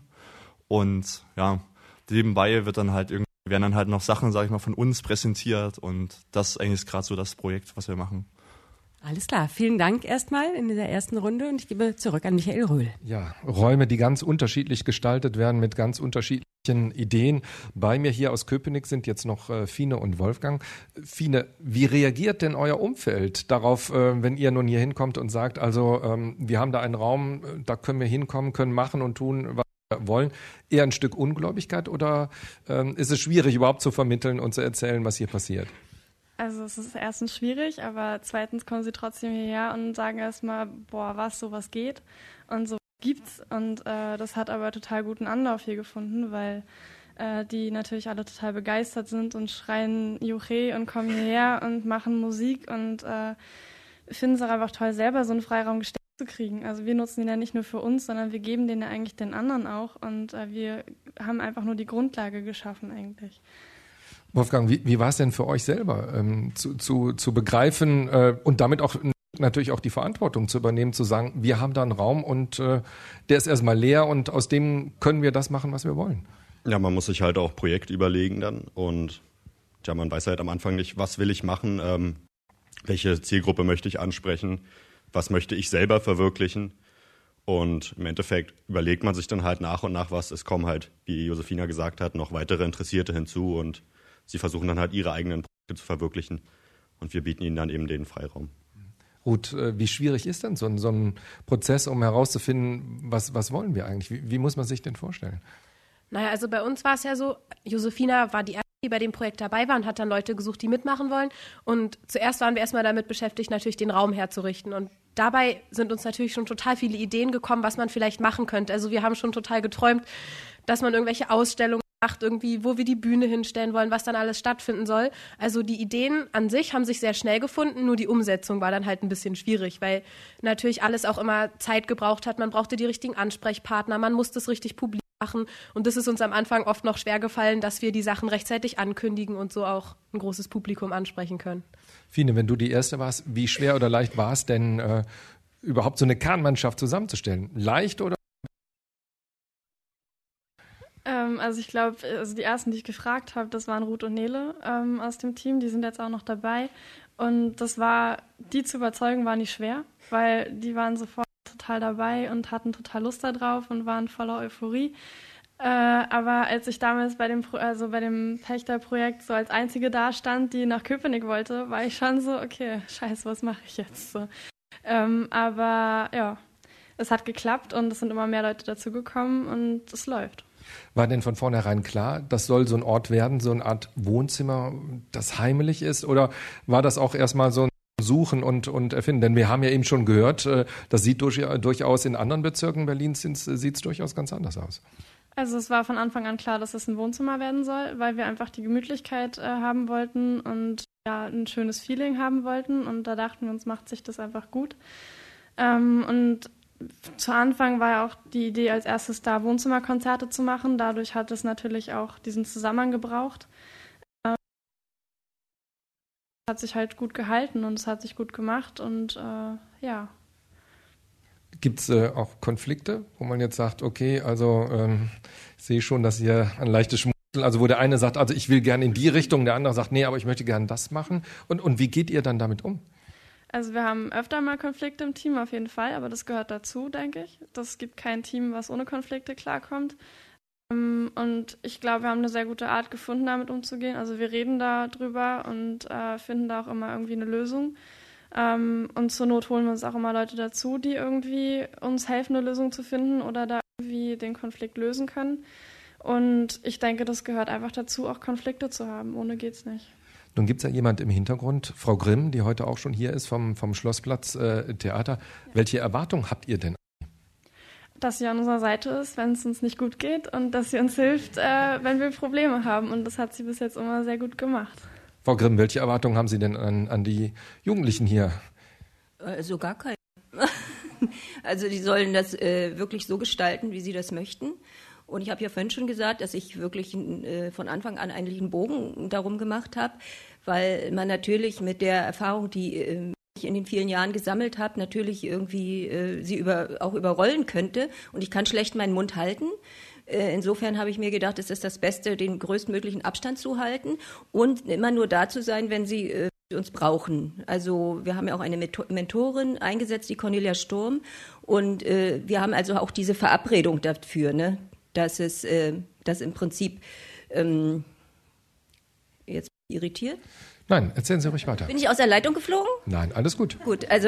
Und ja, nebenbei wird dann halt irgendwie, werden dann halt noch Sachen, sag ich mal, von uns präsentiert. Und das ist eigentlich gerade so das Projekt, was wir machen. Alles klar. Vielen Dank erstmal in dieser ersten Runde und ich gebe zurück an Michael Röhl. Ja, Räume, die ganz unterschiedlich gestaltet werden mit ganz unterschiedlichen Ideen. Bei mir hier aus Köpenick sind jetzt noch äh, Fine und Wolfgang. Fine, wie reagiert denn euer Umfeld darauf, äh, wenn ihr nun hier hinkommt und sagt, also ähm, wir haben da einen Raum, da können wir hinkommen, können machen und tun, was wir wollen. Eher ein Stück Ungläubigkeit oder ähm, ist es schwierig überhaupt zu vermitteln und zu erzählen, was hier passiert? Also es ist erstens schwierig, aber zweitens kommen sie trotzdem hierher und sagen erstmal, boah, was, sowas geht und sowas gibt's. Und äh, das hat aber total guten Anlauf hier gefunden, weil äh, die natürlich alle total begeistert sind und schreien Juche und kommen hierher und machen Musik und äh, finden es auch einfach toll, selber so einen Freiraum gestellt zu kriegen. Also wir nutzen den ja nicht nur für uns, sondern wir geben den ja eigentlich den anderen auch und äh, wir haben einfach nur die Grundlage geschaffen eigentlich. Wolfgang, wie, wie war es denn für euch selber, ähm, zu, zu, zu begreifen äh, und damit auch natürlich auch die Verantwortung zu übernehmen, zu sagen, wir haben da einen Raum und äh, der ist erstmal leer und aus dem können wir das machen, was wir wollen? Ja, man muss sich halt auch Projekte überlegen dann und ja, man weiß halt am Anfang nicht, was will ich machen, ähm, welche Zielgruppe möchte ich ansprechen, was möchte ich selber verwirklichen. Und im Endeffekt überlegt man sich dann halt nach und nach was. Es kommen halt, wie Josefina gesagt hat, noch weitere Interessierte hinzu und sie versuchen dann halt ihre eigenen Projekte zu verwirklichen und wir bieten ihnen dann eben den Freiraum. Ruth, wie schwierig ist denn so ein, so ein Prozess, um herauszufinden, was, was wollen wir eigentlich? Wie, wie muss man sich denn vorstellen? Naja, also bei uns war es ja so, Josefina war die erste, die bei dem Projekt dabei war und hat dann Leute gesucht, die mitmachen wollen. Und zuerst waren wir erstmal damit beschäftigt, natürlich den Raum herzurichten. Und dabei sind uns natürlich schon total viele Ideen gekommen, was man vielleicht machen könnte. Also wir haben schon total geträumt, dass man irgendwelche Ausstellungen macht, irgendwie, wo wir die Bühne hinstellen wollen, was dann alles stattfinden soll. Also die Ideen an sich haben sich sehr schnell gefunden, nur die Umsetzung war dann halt ein bisschen schwierig, weil natürlich alles auch immer Zeit gebraucht hat. Man brauchte die richtigen Ansprechpartner, man musste es richtig publik machen und das ist uns am Anfang oft noch schwer gefallen, dass wir die Sachen rechtzeitig ankündigen und so auch ein großes Publikum ansprechen können. Fine, wenn du die Erste warst, wie schwer oder leicht war es denn, äh, überhaupt so eine Kernmannschaft zusammenzustellen? Leicht oder? Ähm, also ich glaube, also die ersten, die ich gefragt habe, das waren Ruth und Nele ähm, aus dem Team, die sind jetzt auch noch dabei und das war, die zu überzeugen war nicht schwer, weil die waren sofort total dabei und hatten total Lust da drauf und waren voller Euphorie. Äh, aber als ich damals bei dem, Pro- also bei dem Pächterprojekt so als Einzige da stand, die nach Köpenick wollte, war ich schon so, okay, scheiße, was mache ich jetzt? So. Ähm, aber ja, es hat geklappt und es sind immer mehr Leute dazugekommen und es läuft. War denn von vornherein klar, das soll so ein Ort werden, so eine Art Wohnzimmer, das heimelig ist? Oder war das auch erstmal so ein Suchen und, und Erfinden? Denn wir haben ja eben schon gehört, das sieht durch, durchaus in anderen Bezirken Berlins, sieht es durchaus ganz anders aus. Also es war von Anfang an klar, dass es ein Wohnzimmer werden soll, weil wir einfach die Gemütlichkeit äh, haben wollten und ja, ein schönes Feeling haben wollten. Und da dachten wir uns, macht sich das einfach gut. Ähm, und zu Anfang war ja auch die Idee, als erstes da Wohnzimmerkonzerte zu machen. Dadurch hat es natürlich auch diesen Zusammenhang gebraucht. Es hat sich halt gut gehalten und es hat sich gut gemacht und äh, ja. Gibt es äh, auch Konflikte, wo man jetzt sagt, okay, also ähm, ich sehe schon, dass ihr ein leichtes Schmunzeln Also wo der eine sagt, also ich will gerne in die Richtung, der andere sagt, nee, aber ich möchte gerne das machen. Und, und wie geht ihr dann damit um? Also wir haben öfter mal Konflikte im Team auf jeden Fall, aber das gehört dazu, denke ich. Es gibt kein Team, was ohne Konflikte klarkommt. Und ich glaube, wir haben eine sehr gute Art gefunden, damit umzugehen. Also wir reden da drüber und äh, finden da auch immer irgendwie eine Lösung. Ähm, und zur Not holen wir uns auch immer Leute dazu, die irgendwie uns helfen, eine Lösung zu finden oder da irgendwie den Konflikt lösen können. Und ich denke, das gehört einfach dazu, auch Konflikte zu haben. Ohne geht's nicht. Nun gibt es ja jemand im Hintergrund, Frau Grimm, die heute auch schon hier ist vom, vom Schlossplatz äh, Theater. Ja. Welche Erwartungen habt ihr denn? Dass sie an unserer Seite ist, wenn es uns nicht gut geht und dass sie uns hilft, äh, wenn wir Probleme haben. Und das hat sie bis jetzt immer sehr gut gemacht. Frau Grimm, welche Erwartungen haben Sie denn an, an die Jugendlichen hier? Also gar keine. Also die sollen das äh, wirklich so gestalten, wie sie das möchten. Und ich habe ja vorhin schon gesagt, dass ich wirklich äh, von Anfang an einen lieben Bogen darum gemacht habe, weil man natürlich mit der Erfahrung, die äh, ich in den vielen Jahren gesammelt habe, natürlich irgendwie äh, sie über, auch überrollen könnte. Und ich kann schlecht meinen Mund halten. Äh, insofern habe ich mir gedacht, es ist das Beste, den größtmöglichen Abstand zu halten und immer nur da zu sein, wenn sie äh, uns brauchen. Also wir haben ja auch eine Mentorin eingesetzt, die Cornelia Sturm. Und äh, wir haben also auch diese Verabredung dafür, ne? Dass es, äh, dass im Prinzip ähm, jetzt irritiert. Nein, erzählen Sie ruhig weiter. Bin ich aus der Leitung geflogen? Nein, alles gut. Gut, also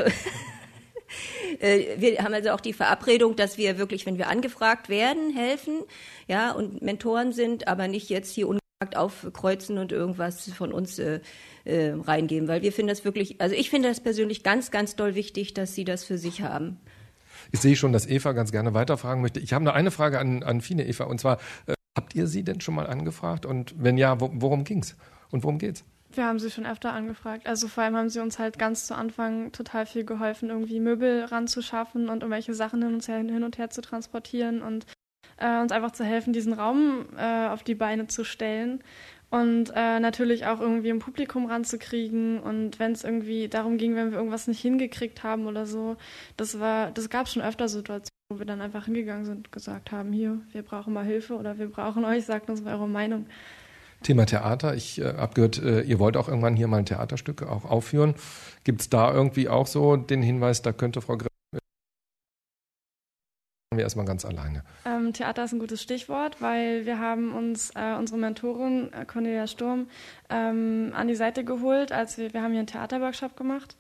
äh, wir haben also auch die Verabredung, dass wir wirklich, wenn wir angefragt werden, helfen, ja, und Mentoren sind, aber nicht jetzt hier ungefragt aufkreuzen und irgendwas von uns äh, äh, reingeben, weil wir finden das wirklich, also ich finde das persönlich ganz, ganz doll wichtig, dass sie das für sich haben. Ich sehe schon, dass Eva ganz gerne weiterfragen möchte. Ich habe noch eine Frage an, an Fine, Eva, und zwar, äh, habt ihr sie denn schon mal angefragt? Und wenn ja, wo, worum ging's? Und worum geht's? Wir haben sie schon öfter angefragt. Also vor allem haben sie uns halt ganz zu Anfang total viel geholfen, irgendwie Möbel ranzuschaffen und irgendwelche Sachen hin und her, hin und her zu transportieren und äh, uns einfach zu helfen, diesen Raum äh, auf die Beine zu stellen. Und äh, natürlich auch irgendwie im Publikum ranzukriegen. Und wenn es irgendwie darum ging, wenn wir irgendwas nicht hingekriegt haben oder so, das war, das gab schon öfter Situationen, wo wir dann einfach hingegangen sind und gesagt haben, hier, wir brauchen mal Hilfe oder wir brauchen euch, sagt uns eure Meinung. Thema Theater. Ich äh, habe gehört, äh, ihr wollt auch irgendwann hier mal ein Theaterstück auch aufführen. Gibt es da irgendwie auch so den Hinweis, da könnte Frau Grimm wir erstmal ganz alleine? Ähm, Theater ist ein gutes Stichwort, weil wir haben uns äh, unsere Mentorin äh, Cornelia Sturm ähm, an die Seite geholt, als wir, wir haben hier einen Theaterworkshop gemacht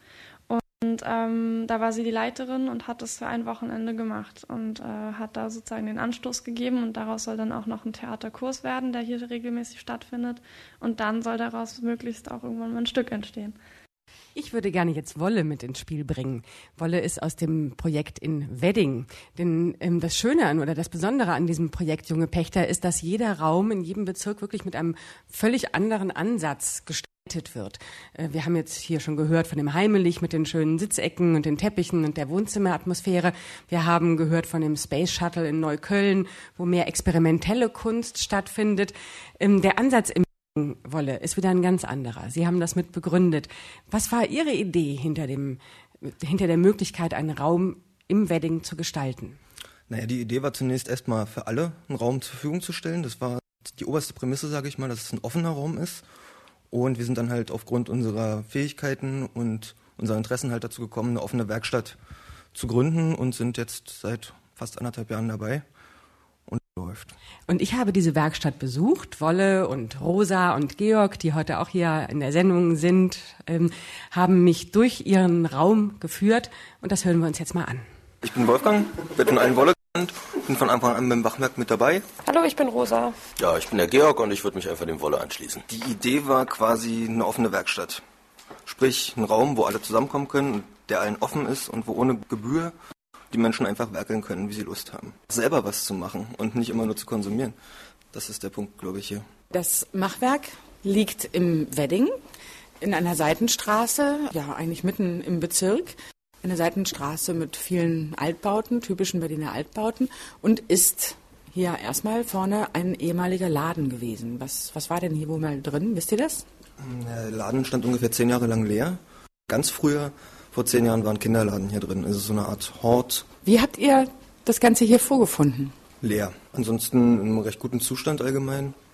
und ähm, da war sie die Leiterin und hat das für ein Wochenende gemacht und äh, hat da sozusagen den Anstoß gegeben und daraus soll dann auch noch ein Theaterkurs werden, der hier regelmäßig stattfindet und dann soll daraus möglichst auch irgendwann mal ein Stück entstehen. Ich würde gerne jetzt Wolle mit ins Spiel bringen. Wolle ist aus dem Projekt in Wedding. Denn ähm, das Schöne an oder das Besondere an diesem Projekt Junge Pächter ist, dass jeder Raum in jedem Bezirk wirklich mit einem völlig anderen Ansatz gestaltet wird. Äh, wir haben jetzt hier schon gehört von dem Heimelig mit den schönen Sitzecken und den Teppichen und der Wohnzimmeratmosphäre. Wir haben gehört von dem Space Shuttle in Neukölln, wo mehr experimentelle Kunst stattfindet. Ähm, der Ansatz im Wolle ist wieder ein ganz anderer. Sie haben das mit begründet. Was war Ihre Idee hinter dem, hinter der Möglichkeit, einen Raum im Wedding zu gestalten? Naja, die Idee war zunächst erstmal für alle einen Raum zur Verfügung zu stellen. Das war die oberste Prämisse, sage ich mal, dass es ein offener Raum ist. Und wir sind dann halt aufgrund unserer Fähigkeiten und unserer Interessen halt dazu gekommen, eine offene Werkstatt zu gründen und sind jetzt seit fast anderthalb Jahren dabei. Und läuft. Und ich habe diese Werkstatt besucht. Wolle und Rosa und Georg, die heute auch hier in der Sendung sind, ähm, haben mich durch ihren Raum geführt. Und das hören wir uns jetzt mal an. Ich bin Wolfgang, werde von allen Wolle genannt, bin von Anfang an beim Wachwerk mit dabei. Hallo, ich bin Rosa. Ja, ich bin der Georg und ich würde mich einfach dem Wolle anschließen. Die Idee war quasi eine offene Werkstatt. Sprich, ein Raum, wo alle zusammenkommen können, der allen offen ist und wo ohne Gebühr die Menschen einfach werkeln können, wie sie Lust haben. Selber was zu machen und nicht immer nur zu konsumieren. Das ist der Punkt, glaube ich, hier. Das Machwerk liegt im Wedding in einer Seitenstraße, ja eigentlich mitten im Bezirk. Eine Seitenstraße mit vielen Altbauten, typischen Berliner Altbauten und ist hier erstmal vorne ein ehemaliger Laden gewesen. Was, was war denn hier wohl mal drin? Wisst ihr das? Der Laden stand ungefähr zehn Jahre lang leer. Ganz früher Vor zehn Jahren war ein Kinderladen hier drin. Es ist so eine Art Hort. Wie habt ihr das Ganze hier vorgefunden? Leer. Ansonsten in einem recht guten Zustand allgemein.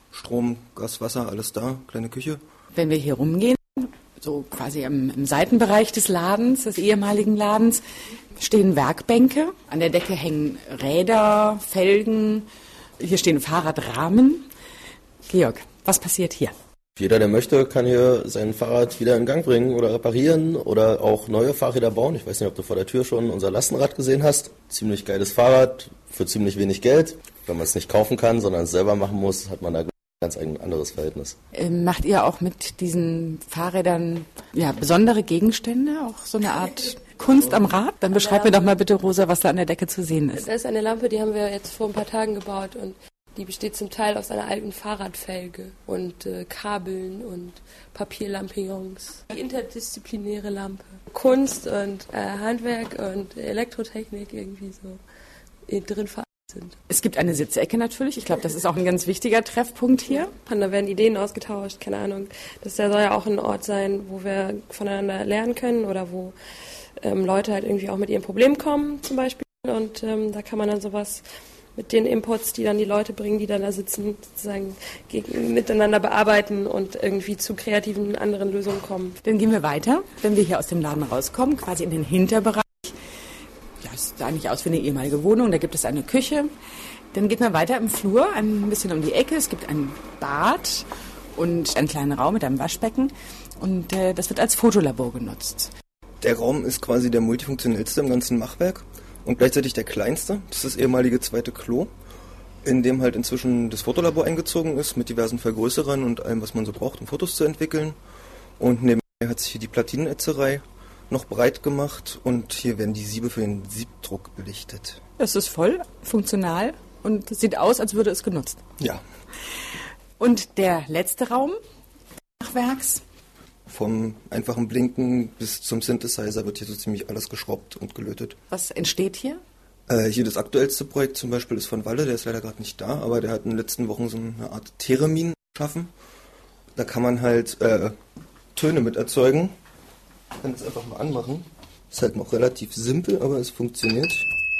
Strom, Gas, Wasser, alles da, kleine Küche. Wenn wir hier rumgehen, so quasi im, im Seitenbereich des Ladens, des ehemaligen Ladens, stehen Werkbänke. An der Decke hängen Räder, Felgen. Hier stehen Fahrradrahmen. Georg, was passiert hier? Jeder, der möchte, kann hier sein Fahrrad wieder in Gang bringen oder reparieren oder auch neue Fahrräder bauen. Ich weiß nicht, ob du vor der Tür schon unser Lastenrad gesehen hast. Ziemlich geiles Fahrrad für ziemlich wenig Geld. Wenn man es nicht kaufen kann, sondern es selber machen muss, hat man da ganz ein anderes Verhältnis. Ähm, macht ihr auch mit diesen Fahrrädern ja, besondere Gegenstände, auch so eine Art Kunst am Rad? Dann beschreib mir doch mal bitte, Rosa, was da an der Decke zu sehen ist. Das ist eine Lampe, die haben wir jetzt vor ein paar Tagen gebaut und die besteht zum Teil aus einer alten Fahrradfelge und äh, Kabeln und Papierlampignons. Die interdisziplinäre Lampe. Kunst und äh, Handwerk und Elektrotechnik irgendwie so drin verankert sind. Es gibt eine Sitzecke natürlich. Ich glaube, das ist auch ein ganz wichtiger Treffpunkt hier. Und da werden Ideen ausgetauscht, keine Ahnung. Das soll ja auch ein Ort sein, wo wir voneinander lernen können oder wo ähm, Leute halt irgendwie auch mit ihrem Problem kommen zum Beispiel. Und ähm, da kann man dann sowas mit den Inputs, die dann die Leute bringen, die dann da sitzen, sozusagen gegen, miteinander bearbeiten und irgendwie zu kreativen anderen Lösungen kommen. Dann gehen wir weiter, wenn wir hier aus dem Laden rauskommen, quasi in den Hinterbereich. Ja, es sieht eigentlich aus wie eine ehemalige Wohnung, da gibt es eine Küche. Dann geht man weiter im Flur, ein bisschen um die Ecke. Es gibt ein Bad und einen kleinen Raum mit einem Waschbecken. Und äh, das wird als Fotolabor genutzt. Der Raum ist quasi der multifunktionellste im ganzen Machwerk. Und gleichzeitig der kleinste, das ist das ehemalige zweite Klo, in dem halt inzwischen das Fotolabor eingezogen ist, mit diversen Vergrößerern und allem, was man so braucht, um Fotos zu entwickeln. Und nebenbei hat sich hier die Platinenätzerei noch breit gemacht und hier werden die Siebe für den Siebdruck belichtet. Es ist voll, funktional und sieht aus, als würde es genutzt. Ja. Und der letzte Raum des Machwerks? Vom einfachen Blinken bis zum Synthesizer wird hier so ziemlich alles geschraubt und gelötet. Was entsteht hier? Äh, hier das aktuellste Projekt zum Beispiel ist von Walle, der ist leider gerade nicht da, aber der hat in den letzten Wochen so eine Art Theremin geschaffen. Da kann man halt äh, Töne mit erzeugen. Ich kann das einfach mal anmachen. Ist halt noch relativ simpel, aber es funktioniert.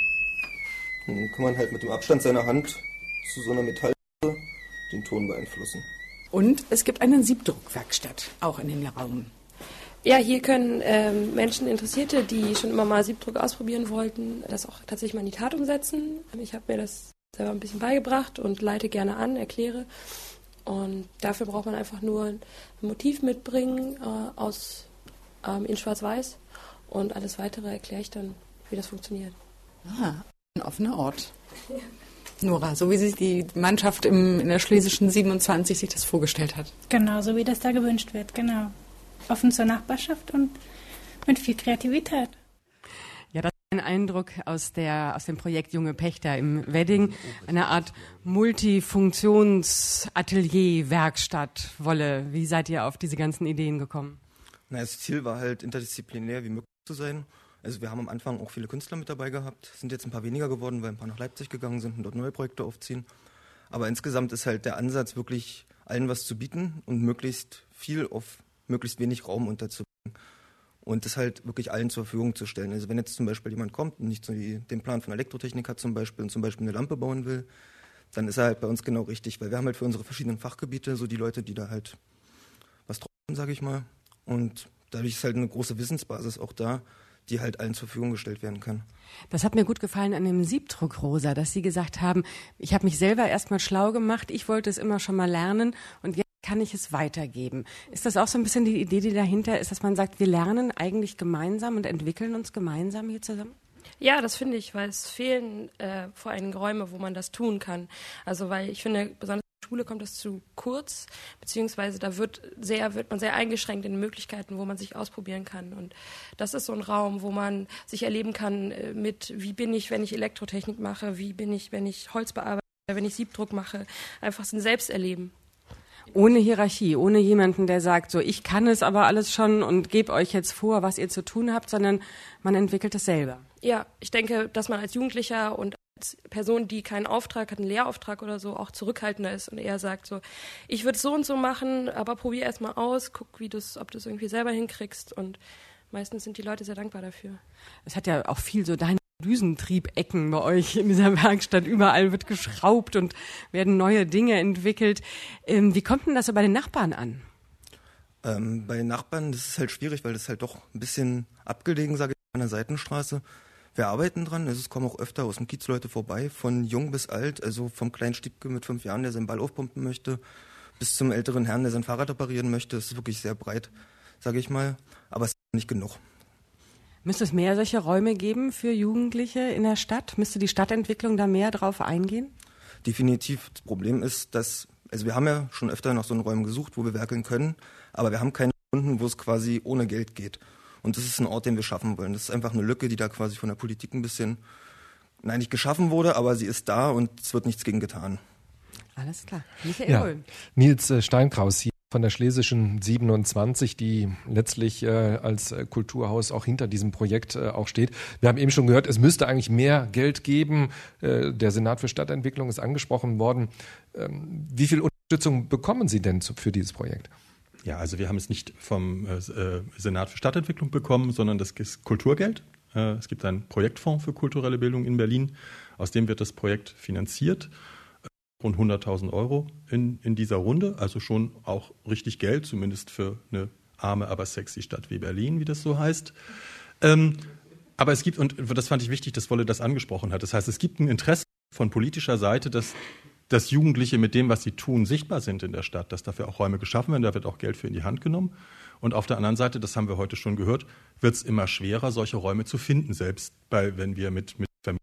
Und dann kann man halt mit dem Abstand seiner Hand zu so einer Metallplatte den Ton beeinflussen. Und es gibt eine Siebdruckwerkstatt, auch in dem Raum. Ja, hier können ähm, Menschen, Interessierte, die schon immer mal Siebdruck ausprobieren wollten, das auch tatsächlich mal in die Tat umsetzen. Ich habe mir das selber ein bisschen beigebracht und leite gerne an, erkläre. Und dafür braucht man einfach nur ein Motiv mitbringen äh, aus ähm, in Schwarz-Weiß und alles Weitere erkläre ich dann, wie das funktioniert. Ah, ein offener Ort. Ja. Nora, so wie sich die Mannschaft im, in der Schlesischen siebenundzwanzig sich das vorgestellt hat. Genau, so wie das da gewünscht wird, genau. Offen zur Nachbarschaft und mit viel Kreativität. Ja, das ist ein Eindruck aus, der, aus dem Projekt Junge Pächter im Wedding. Eine Art Multifunktionsatelier, Werkstatt, Wolle. Wie seid ihr auf diese ganzen Ideen gekommen? Na, das Ziel war halt, interdisziplinär wie möglich zu sein. Also wir haben am Anfang auch viele Künstler mit dabei gehabt, sind jetzt ein paar weniger geworden, weil ein paar nach Leipzig gegangen sind und dort neue Projekte aufziehen. Aber insgesamt ist halt der Ansatz, wirklich allen was zu bieten und möglichst viel auf möglichst wenig Raum unterzubringen. Und das halt wirklich allen zur Verfügung zu stellen. Also wenn jetzt zum Beispiel jemand kommt und nicht so wie den Plan von Elektrotechnik hat zum Beispiel und zum Beispiel eine Lampe bauen will, dann ist er halt bei uns genau richtig, weil wir haben halt für unsere verschiedenen Fachgebiete so die Leute, die da halt was drauf haben, sage ich mal. Und dadurch ist halt eine große Wissensbasis auch da, die halt allen zur Verfügung gestellt werden kann. Das hat mir gut gefallen an dem Siebdruck, Rosa, dass Sie gesagt haben, ich habe mich selber erstmal schlau gemacht, ich wollte es immer schon mal lernen und jetzt kann ich es weitergeben. Ist das auch so ein bisschen die Idee, die dahinter ist, dass man sagt, wir lernen eigentlich gemeinsam und entwickeln uns gemeinsam hier zusammen? Ja, das finde ich, weil es fehlen äh, vor allem Räume, wo man das tun kann. Also weil ich finde, besonders in der Schule kommt das zu kurz, beziehungsweise da wird sehr wird man sehr eingeschränkt in den Möglichkeiten, wo man sich ausprobieren kann. Und das ist so ein Raum, wo man sich erleben kann äh, mit, wie bin ich, wenn ich Elektrotechnik mache, wie bin ich, wenn ich Holz bearbeite, wenn ich Siebdruck mache. Einfach so ein Selbsterleben. Ohne Hierarchie, ohne jemanden, der sagt, so ich kann es aber alles schon und gebe euch jetzt vor, was ihr zu tun habt, sondern man entwickelt es selber. Ja, ich denke, dass man als Jugendlicher und als Person, die keinen Auftrag hat, einen Lehrauftrag oder so, auch zurückhaltender ist und eher sagt so, ich würde es so und so machen, aber probier erst mal aus, guck, wie du's, ob du es irgendwie selber hinkriegst und meistens sind die Leute sehr dankbar dafür. Es hat ja auch viel so deine Düsentriebecken bei euch in dieser Werkstatt. Überall wird geschraubt und werden neue Dinge entwickelt. Ähm, wie kommt denn das so bei den Nachbarn an? Ähm, bei Nachbarn, das ist halt schwierig, weil das ist halt doch ein bisschen abgelegen, sage ich mal, an der Seitenstraße. Wir arbeiten dran, also es kommen auch öfter aus dem Kiez Leute vorbei, von jung bis alt, also vom kleinen Stiebke mit fünf Jahren, der seinen Ball aufpumpen möchte, bis zum älteren Herrn, der sein Fahrrad reparieren möchte. Es ist wirklich sehr breit, sage ich mal, aber es ist nicht genug. Müsste es mehr solche Räume geben für Jugendliche in der Stadt? Müsste die Stadtentwicklung da mehr drauf eingehen? Definitiv. Das Problem ist, dass, also wir haben ja schon öfter nach so einen Räumen gesucht, wo wir werkeln können, aber wir haben keine gefunden, wo es quasi ohne Geld geht. Und das ist ein Ort, den wir schaffen wollen. Das ist einfach eine Lücke, die da quasi von der Politik ein bisschen, nein, nicht geschaffen wurde, aber sie ist da und es wird nichts gegen getan. Alles klar. Michael Ja. Röhm. Nils äh, Steinkraus hier von der Schlesischen siebenundzwanzig, die letztlich äh, als äh, Kulturhaus auch hinter diesem Projekt äh, auch steht. Wir haben eben schon gehört, es müsste eigentlich mehr Geld geben. Äh, der Senat für Stadtentwicklung ist angesprochen worden. Ähm, wie viel Unterstützung bekommen Sie denn zu, für dieses Projekt? Ja, also wir haben es nicht vom äh, Senat für Stadtentwicklung bekommen, sondern das ist Kulturgeld. Äh, es gibt einen Projektfonds für kulturelle Bildung in Berlin. Aus dem wird das Projekt finanziert. Rund hunderttausend Euro in, in dieser Runde. Also schon auch richtig Geld, zumindest für eine arme, aber sexy Stadt wie Berlin, wie das so heißt. Ähm, aber es gibt, und das fand ich wichtig, dass Wolle das angesprochen hat. Das heißt, es gibt ein Interesse von politischer Seite, dass dass Jugendliche mit dem, was sie tun, sichtbar sind in der Stadt, dass dafür auch Räume geschaffen werden, da wird auch Geld für in die Hand genommen. Und auf der anderen Seite, das haben wir heute schon gehört, wird es immer schwerer, solche Räume zu finden, selbst bei, wenn wir mit, mit Familien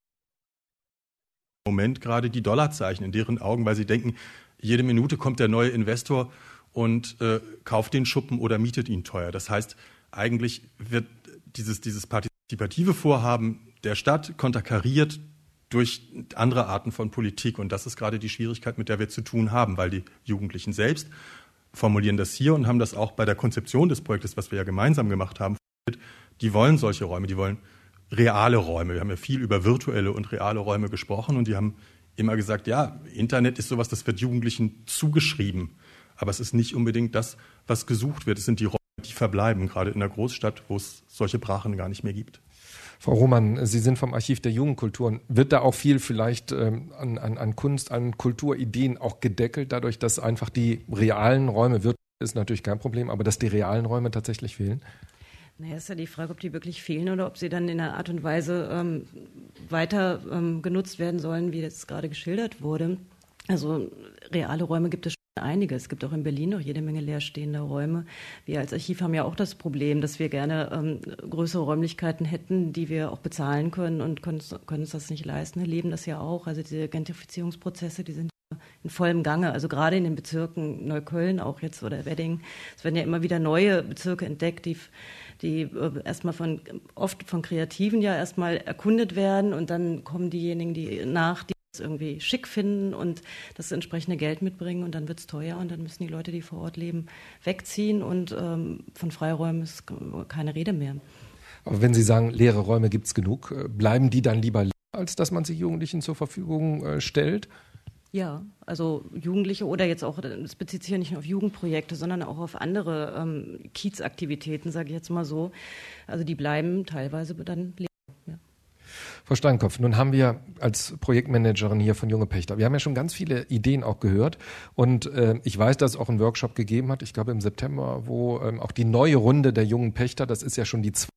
im Moment gerade die Dollarzeichen in deren Augen, weil sie denken, jede Minute kommt der neue Investor und äh, kauft den Schuppen oder mietet ihn teuer. Das heißt, eigentlich wird dieses, dieses partizipative Vorhaben der Stadt konterkariert durch andere Arten von Politik. Und das ist gerade die Schwierigkeit, mit der wir zu tun haben, weil die Jugendlichen selbst formulieren das hier und haben das auch bei der Konzeption des Projektes, was wir ja gemeinsam gemacht haben, die wollen solche Räume, die wollen reale Räume. Wir haben ja viel über virtuelle und reale Räume gesprochen und die haben immer gesagt, ja, Internet ist sowas, das wird Jugendlichen zugeschrieben. Aber es ist nicht unbedingt das, was gesucht wird. Es sind die Räume, die verbleiben, gerade in der Großstadt, wo es solche Brachen gar nicht mehr gibt. Frau Roman, Sie sind vom Archiv der Jugendkulturen. Wird da auch viel vielleicht ähm, an, an, an Kunst, an Kulturideen auch gedeckelt, dadurch, dass einfach die realen Räume, wird ist natürlich kein Problem, aber dass die realen Räume tatsächlich fehlen? Naja, ist ja die Frage, ob die wirklich fehlen oder ob sie dann in einer Art und Weise ähm, weiter ähm, genutzt werden sollen, wie das gerade geschildert wurde. Also reale Räume gibt es schon einige. Es gibt auch in Berlin noch jede Menge leerstehende Räume. Wir als Archiv haben ja auch das Problem, dass wir gerne ähm, größere Räumlichkeiten hätten, die wir auch bezahlen können und können, können uns das nicht leisten. Wir leben das ja auch. Also diese Gentrifizierungsprozesse, die sind in vollem Gange. Also gerade in den Bezirken Neukölln auch jetzt oder Wedding. Es werden ja immer wieder neue Bezirke entdeckt, die die äh, erstmal von oft von Kreativen ja erstmal erkundet werden und dann kommen diejenigen, die nach, die es irgendwie schick finden und das entsprechende Geld mitbringen und dann wird es teuer und dann müssen die Leute, die vor Ort leben, wegziehen und ähm, von Freiräumen ist keine Rede mehr. Aber wenn Sie sagen, leere Räume gibt es genug, bleiben die dann lieber leer, als dass man sie Jugendlichen zur Verfügung äh, stellt? Ja, also Jugendliche oder jetzt auch, das bezieht sich ja nicht nur auf Jugendprojekte, sondern auch auf andere ähm, Kiezaktivitäten, sage ich jetzt mal so. Also die bleiben teilweise dann leer. Ja. Frau Steinkopf, nun haben wir als Projektmanagerin hier von Junge Pächter, wir haben ja schon ganz viele Ideen auch gehört und äh, ich weiß, dass es auch einen Workshop gegeben hat, ich glaube im September, wo ähm, auch die neue Runde der Jungen Pächter, das ist ja schon die zweite,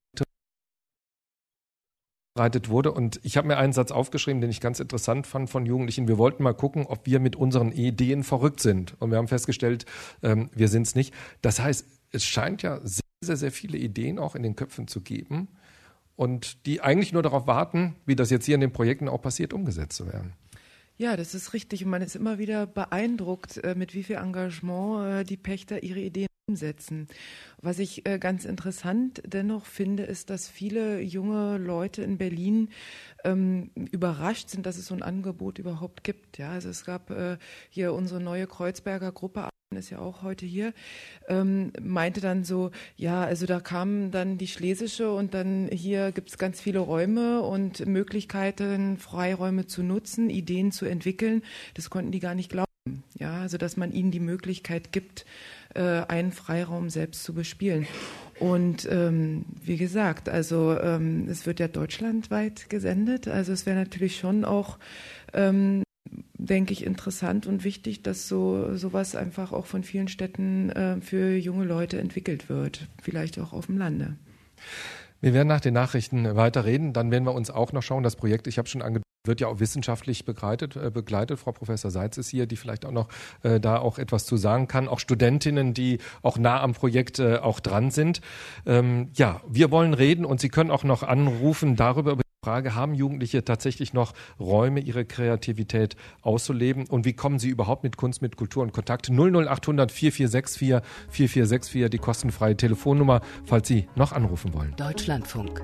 wurde. Und ich habe mir einen Satz aufgeschrieben, den ich ganz interessant fand von Jugendlichen. Wir wollten mal gucken, ob wir mit unseren Ideen verrückt sind. Und wir haben festgestellt, ähm, wir sind es nicht. Das heißt, es scheint ja sehr, sehr, sehr viele Ideen auch in den Köpfen zu geben und die eigentlich nur darauf warten, wie das jetzt hier in den Projekten auch passiert, umgesetzt zu werden. Ja, das ist richtig. Und man ist immer wieder beeindruckt, mit wie viel Engagement die Pächter ihre Ideen umsetzen. Was ich ganz interessant dennoch finde, ist, dass viele junge Leute in Berlin ähm, überrascht sind, dass es so ein Angebot überhaupt gibt. Ja, also es gab äh, hier unsere neue Kreuzberger Gruppe, ist ja auch heute hier, ähm, meinte dann so, ja, also da kam dann die Schlesische und dann hier gibt es ganz viele Räume und Möglichkeiten, Freiräume zu nutzen, Ideen zu entwickeln. Das konnten die gar nicht glauben. Ja, also dass man ihnen die Möglichkeit gibt, äh, einen Freiraum selbst zu bespielen. Und ähm, wie gesagt, also ähm, es wird ja deutschlandweit gesendet. Also es wäre natürlich schon auch, ähm, denke ich, interessant und wichtig, dass so sowas einfach auch von vielen Städten äh, für junge Leute entwickelt wird, vielleicht auch auf dem Lande. Wir werden nach den Nachrichten weiter reden. Dann werden wir uns auch noch schauen, das Projekt, ich habe schon angedeutet, wird ja auch wissenschaftlich begleitet, äh, begleitet. Frau Professor Seitz ist hier, die vielleicht auch noch äh, da auch etwas zu sagen kann. Auch Studentinnen, die auch nah am Projekt äh, auch dran sind. Ähm, ja, wir wollen reden und Sie können auch noch anrufen darüber, über die Frage, haben Jugendliche tatsächlich noch Räume, ihre Kreativität auszuleben? Und wie kommen sie überhaupt mit Kunst, mit Kultur in Kontakt? null null acht hundert vier vier sechs vier vier vier sechs vier, die kostenfreie Telefonnummer, falls Sie noch anrufen wollen. Deutschlandfunk.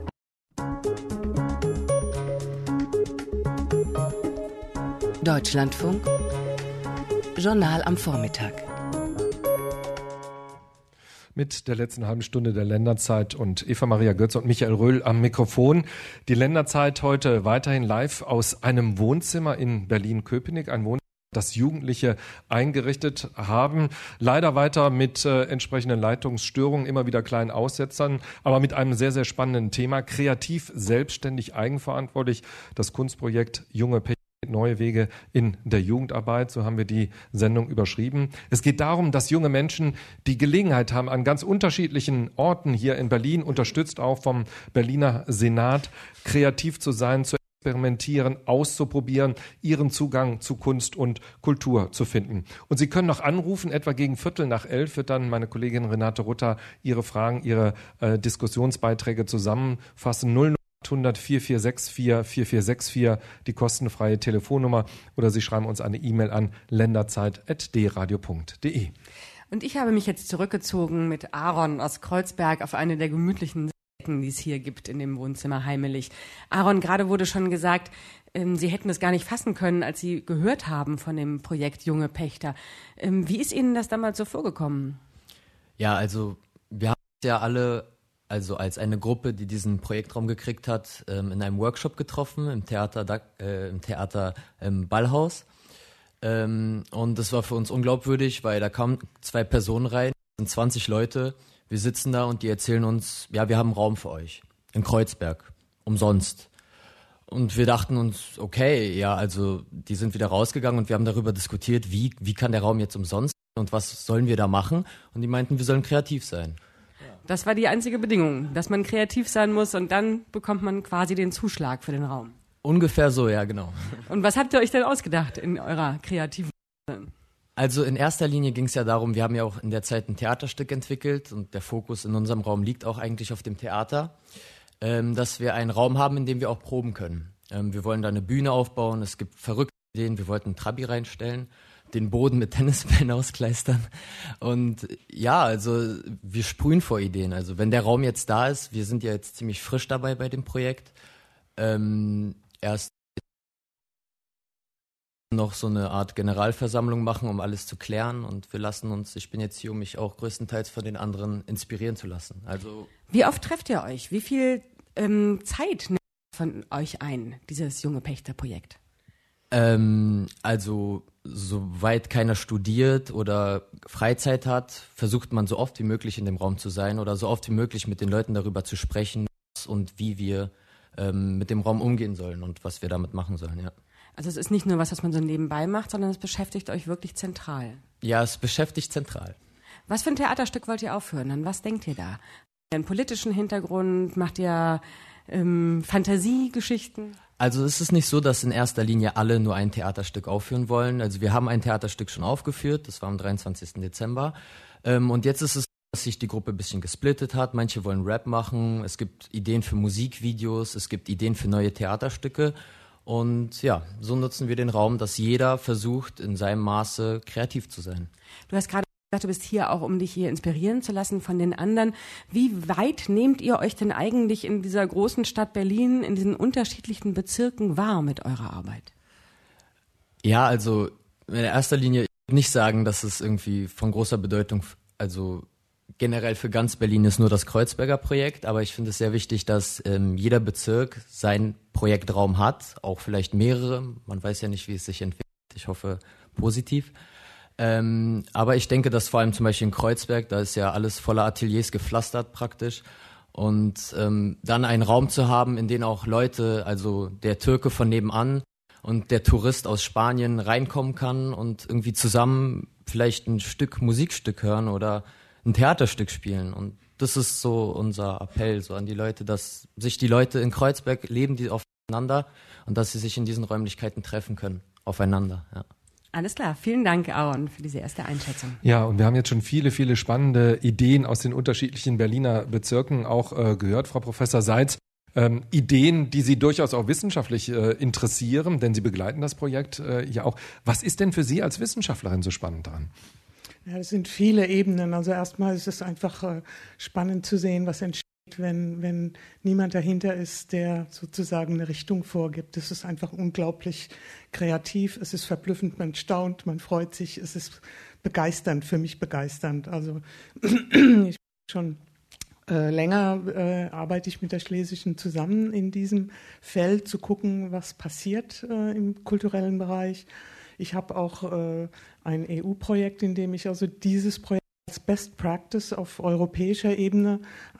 Deutschlandfunk. Journal am Vormittag. Mit der letzten halben Stunde der Länderzeit und Eva-Maria Götze und Michael Röhl am Mikrofon. Die Länderzeit heute weiterhin live aus einem Wohnzimmer in Berlin-Köpenick. Ein Wohnzimmer, das Jugendliche eingerichtet haben. Leider weiter mit äh, entsprechenden Leitungsstörungen, immer wieder kleinen Aussetzern, aber mit einem sehr, sehr spannenden Thema. Kreativ, selbstständig, eigenverantwortlich. Das Kunstprojekt Junge Pächter. Neue Wege in der Jugendarbeit, so haben wir die Sendung überschrieben. Es geht darum, dass junge Menschen die Gelegenheit haben, an ganz unterschiedlichen Orten hier in Berlin, unterstützt auch vom Berliner Senat, kreativ zu sein, zu experimentieren, auszuprobieren, ihren Zugang zu Kunst und Kultur zu finden. Und Sie können noch anrufen, etwa gegen Viertel nach elf wird dann meine Kollegin Renate Rutter Ihre Fragen, Ihre äh, Diskussionsbeiträge zusammenfassen. null null acht hundert vier vier sechs vier vier vier sechs vier, die kostenfreie Telefonnummer, oder Sie schreiben uns eine E-Mail an länderzeit at d radio punkt d e. Und ich habe mich jetzt zurückgezogen mit Aaron aus Kreuzberg auf eine der gemütlichen Ecken, die es hier gibt in dem Wohnzimmer Heimelig. Aaron, gerade wurde schon gesagt, ähm, Sie hätten es gar nicht fassen können, als Sie gehört haben von dem Projekt Junge Pächter. Ähm, wie ist Ihnen das damals so vorgekommen? Ja, also wir haben uns ja alle, also als eine Gruppe, die diesen Projektraum gekriegt hat, ähm, in einem Workshop getroffen im Theater, äh, im Theater ähm, Ballhaus. Ähm, und das war für uns unglaubwürdig, weil da kamen zwei Personen rein, sind zwanzig Leute, wir sitzen da und die erzählen uns, ja, wir haben einen Raum für euch in Kreuzberg, umsonst. Und wir dachten uns, okay, ja, also die sind wieder rausgegangen und wir haben darüber diskutiert, wie, wie kann der Raum jetzt umsonst sein und was sollen wir da machen? Und die meinten, wir sollen kreativ sein. Das war die einzige Bedingung, dass man kreativ sein muss und dann bekommt man quasi den Zuschlag für den Raum. Ungefähr so, ja, genau. Und was habt ihr euch denn ausgedacht in eurer kreativen? Also in erster Linie ging es ja darum, wir haben ja auch in der Zeit ein Theaterstück entwickelt und der Fokus in unserem Raum liegt auch eigentlich auf dem Theater, ähm, dass wir einen Raum haben, in dem wir auch proben können. Ähm, wir wollen da eine Bühne aufbauen, es gibt verrückte Ideen, wir wollten einen Trabi reinstellen, den Boden mit Tennisbällen auskleistern. Und ja, also wir sprühen vor Ideen. Also wenn der Raum jetzt da ist, wir sind ja jetzt ziemlich frisch dabei bei dem Projekt. Ähm, erst noch so eine Art Generalversammlung machen, um alles zu klären. Und wir lassen uns, ich bin jetzt hier, um mich auch größtenteils von den anderen inspirieren zu lassen. Also wie oft trefft ihr euch? Wie viel ähm, Zeit nimmt von euch ein, dieses Junge Pächter-Projekt? Ähm, also soweit keiner studiert oder Freizeit hat, versucht man so oft wie möglich in dem Raum zu sein oder so oft wie möglich mit den Leuten darüber zu sprechen und wie wir ähm, mit dem Raum umgehen sollen und was wir damit machen sollen, ja. Also es ist nicht nur was, was man so nebenbei macht, sondern es beschäftigt euch wirklich zentral. Ja, es beschäftigt zentral. Was für ein Theaterstück wollt ihr aufführen? An was denkt ihr da? Habt ihr einen politischen Hintergrund? Macht ihr ähm, Fantasiegeschichten? Also es ist nicht so, dass in erster Linie alle nur ein Theaterstück aufführen wollen. Also wir haben ein Theaterstück schon aufgeführt, das war am dreiundzwanzigsten Dezember. Ähm, und jetzt ist es so, dass sich die Gruppe ein bisschen gesplittet hat. Manche wollen Rap machen, es gibt Ideen für Musikvideos, es gibt Ideen für neue Theaterstücke. Und ja, so nutzen wir den Raum, dass jeder versucht, in seinem Maße kreativ zu sein. Du hast gerade gesagt, du bist hier auch, um dich hier inspirieren zu lassen von den anderen. Wie weit nehmt ihr euch denn eigentlich in dieser großen Stadt Berlin, in diesen unterschiedlichen Bezirken wahr mit eurer Arbeit? Ja, also in erster Linie nicht sagen, dass es irgendwie von großer Bedeutung, also generell für ganz Berlin ist nur das Kreuzberger Projekt, aber ich finde es sehr wichtig, dass ähm, jeder Bezirk seinen Projektraum hat, auch vielleicht mehrere. Man weiß ja nicht, wie es sich entwickelt. Ich hoffe positiv. Ähm, aber ich denke, dass vor allem zum Beispiel in Kreuzberg, da ist ja alles voller Ateliers gepflastert praktisch. Und ähm, dann einen Raum zu haben, in den auch Leute, also der Türke von nebenan und der Tourist aus Spanien reinkommen kann und irgendwie zusammen vielleicht ein Stück Musikstück hören oder ein Theaterstück spielen. Und das ist so unser Appell so an die Leute, dass sich die Leute in Kreuzberg leben, die aufeinander und dass sie sich in diesen Räumlichkeiten treffen können, aufeinander. Ja. Alles klar, vielen Dank, Aaron, für diese erste Einschätzung. Ja, und wir haben jetzt schon viele, viele spannende Ideen aus den unterschiedlichen Berliner Bezirken auch äh, gehört, Frau Professor Seitz. Ähm, Ideen, die Sie durchaus auch wissenschaftlich äh, interessieren, denn Sie begleiten das Projekt äh, ja auch. Was ist denn für Sie als Wissenschaftlerin so spannend daran? Ja, es sind viele Ebenen. Also erstmal ist es einfach äh, spannend zu sehen, was entsteht, wenn, wenn niemand dahinter ist, der sozusagen eine Richtung vorgibt. Es ist einfach unglaublich kreativ, es ist verblüffend, man staunt, man freut sich, es ist begeisternd, für mich begeisternd. Also ich schon äh, länger äh, arbeite ich mit der Schlesischen zusammen in diesem Feld, zu gucken, was passiert äh, im kulturellen Bereich. Ich habe auch äh, ein E U-Projekt, in dem ich also dieses Projekt als Best Practice auf europäischer Ebene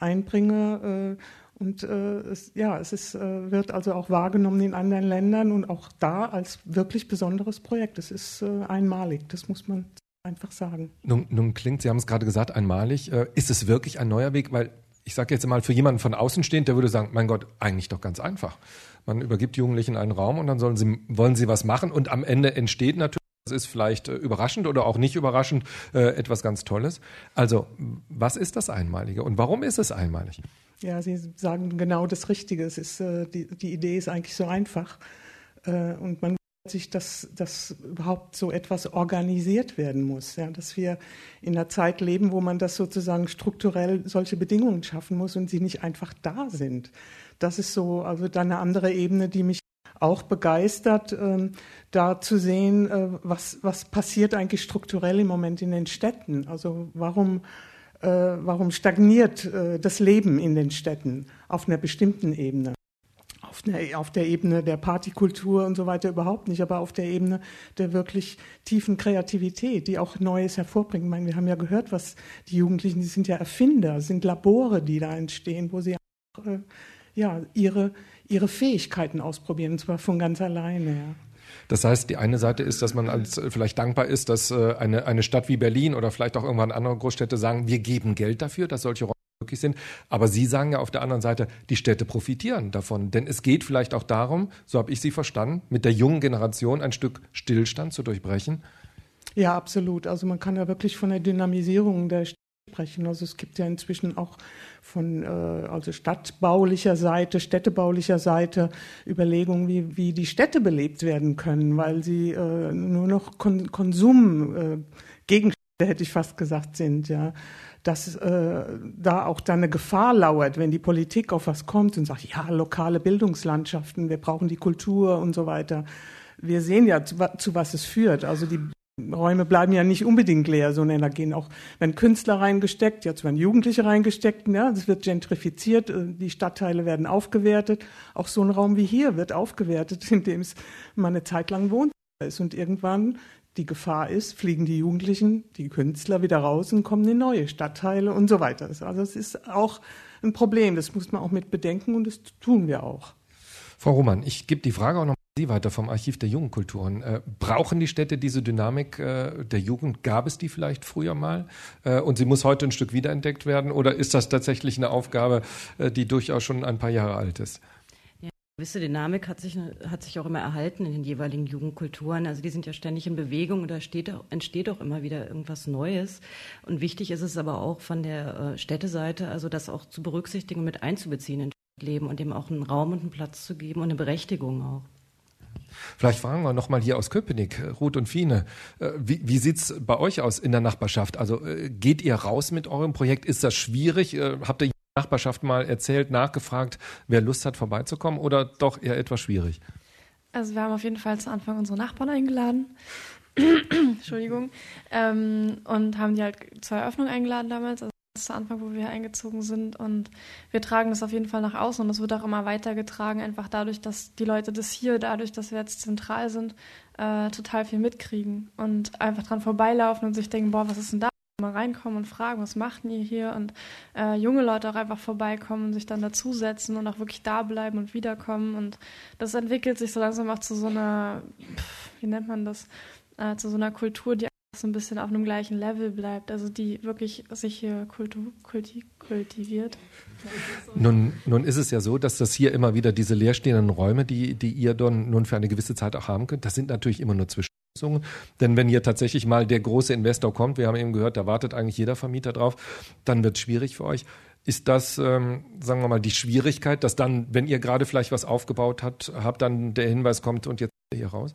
einbringe. Äh, und äh, es, ja, es ist, äh, wird also auch wahrgenommen in anderen Ländern und auch da als wirklich besonderes Projekt. Es ist äh, einmalig, das muss man einfach sagen. Nun, nun klingt, Sie haben es gerade gesagt, einmalig. Äh, ist es wirklich ein neuer Weg? Weil ich sage jetzt mal, für jemanden von außen stehend, der würde sagen, mein Gott, eigentlich doch ganz einfach. Man übergibt Jugendlichen einen Raum und dann sollen sie, wollen sie was machen und am Ende entsteht natürlich, das ist vielleicht äh, überraschend oder auch nicht überraschend, äh, etwas ganz Tolles. Also, was ist das Einmalige und warum ist es einmalig? Ja, Sie sagen genau das Richtige. Es ist, äh, die, die Idee ist eigentlich so einfach äh, und man wundert sich, dass, dass überhaupt so etwas organisiert werden muss. Ja, dass wir in einer Zeit leben, wo man das sozusagen strukturell solche Bedingungen schaffen muss und sie nicht einfach da sind. Das ist so, also dann eine andere Ebene, die mich auch begeistert, äh, da zu sehen, äh, was, was passiert eigentlich strukturell im Moment in den Städten. Also warum, äh, warum stagniert äh, das Leben in den Städten auf einer bestimmten Ebene? Auf, einer, auf der Ebene der Partykultur und so weiter überhaupt nicht, aber auf der Ebene der wirklich tiefen Kreativität, die auch Neues hervorbringt. Ich meine, wir haben ja gehört, was die Jugendlichen, die sind ja Erfinder, sind Labore, die da entstehen, wo sie auch, äh, ja, ihre ihre Fähigkeiten ausprobieren, und zwar von ganz alleine. Ja. Das heißt, die eine Seite ist, dass man als vielleicht dankbar ist, dass eine, eine Stadt wie Berlin oder vielleicht auch irgendwann andere Großstädte sagen, wir geben Geld dafür, dass solche Räume möglich sind. Aber Sie sagen ja auf der anderen Seite, die Städte profitieren davon. Denn es geht vielleicht auch darum, so habe ich Sie verstanden, mit der jungen Generation ein Stück Stillstand zu durchbrechen. Ja, absolut. Also man kann ja wirklich von der Dynamisierung der Städte sprechen. Also es gibt ja inzwischen auch von äh, also stadtbaulicher Seite, städtebaulicher Seite Überlegungen, wie, wie die Städte belebt werden können, weil sie äh, nur noch Kon- Konsumgegenstände, äh, hätte ich fast gesagt, sind. Ja, dass äh, da auch dann eine Gefahr lauert, wenn die Politik auf was kommt und sagt, ja, lokale Bildungslandschaften, wir brauchen die Kultur und so weiter. Wir sehen ja, zu, zu was es führt. Also die Räume bleiben ja nicht unbedingt leer, sondern da gehen auch, wenn Künstler reingesteckt, jetzt werden Jugendliche reingesteckt, ja, das wird gentrifiziert, die Stadtteile werden aufgewertet. Auch so ein Raum wie hier wird aufgewertet, indem es mal eine Zeit lang Wohnzimmer ist und irgendwann die Gefahr ist, fliegen die Jugendlichen, die Künstler wieder raus und kommen in neue Stadtteile und so weiter. Also es ist auch ein Problem, das muss man auch mit bedenken und das tun wir auch. Frau Roman, ich gebe die Frage auch noch Sie weiter vom Archiv der Jugendkulturen. Äh, brauchen die Städte diese Dynamik äh, der Jugend? Gab es die vielleicht früher mal? Äh, und sie muss heute ein Stück wiederentdeckt werden? Oder ist das tatsächlich eine Aufgabe, äh, die durchaus schon ein paar Jahre alt ist? Ja, eine gewisse Dynamik hat sich, hat sich auch immer erhalten in den jeweiligen Jugendkulturen. Also die sind ja ständig in Bewegung und da steht, entsteht auch immer wieder irgendwas Neues. Und wichtig ist es aber auch von der äh, Städteseite, also das auch zu berücksichtigen und mit einzubeziehen in das Leben und dem auch einen Raum und einen Platz zu geben und eine Berechtigung auch. Vielleicht fragen wir noch mal hier aus Köpenick, Ruth und Fine, wie, wie sieht's bei euch aus in der Nachbarschaft? Also geht ihr raus mit eurem Projekt? Ist das schwierig? Habt ihr in der Nachbarschaft mal erzählt, nachgefragt, wer Lust hat, vorbeizukommen oder doch eher etwas schwierig? Also wir haben auf jeden Fall zu Anfang unsere Nachbarn eingeladen. Entschuldigung. Ähm, und haben die halt zur Eröffnung eingeladen damals. Also zu Anfang, wo wir eingezogen sind. Und wir tragen das auf jeden Fall nach außen und das wird auch immer weitergetragen, einfach dadurch, dass die Leute das hier, dadurch, dass wir jetzt zentral sind, äh, total viel mitkriegen und einfach dran vorbeilaufen und sich denken, boah, was ist denn da? Mal reinkommen und fragen, was macht ihr hier? Und äh, junge Leute auch einfach vorbeikommen und sich dann dazusetzen und auch wirklich da bleiben und wiederkommen. Und das entwickelt sich so langsam auch zu so einer, pff, wie nennt man das, äh, zu so einer Kultur, die so ein bisschen auf einem gleichen Level bleibt, also die wirklich sich hier kultu- kulti- kultiviert. Nun, nun ist es ja so, dass das hier immer wieder diese leerstehenden Räume, die, die ihr dann nun für eine gewisse Zeit auch haben könnt, das sind natürlich immer nur Zwischenlösungen. Denn wenn hier tatsächlich mal der große Investor kommt, wir haben eben gehört, da wartet eigentlich jeder Vermieter drauf, dann wird es schwierig für euch. Ist das, ähm, sagen wir mal, die Schwierigkeit, dass dann, wenn ihr gerade vielleicht was aufgebaut habt, habt dann der Hinweis kommt und jetzt hier raus?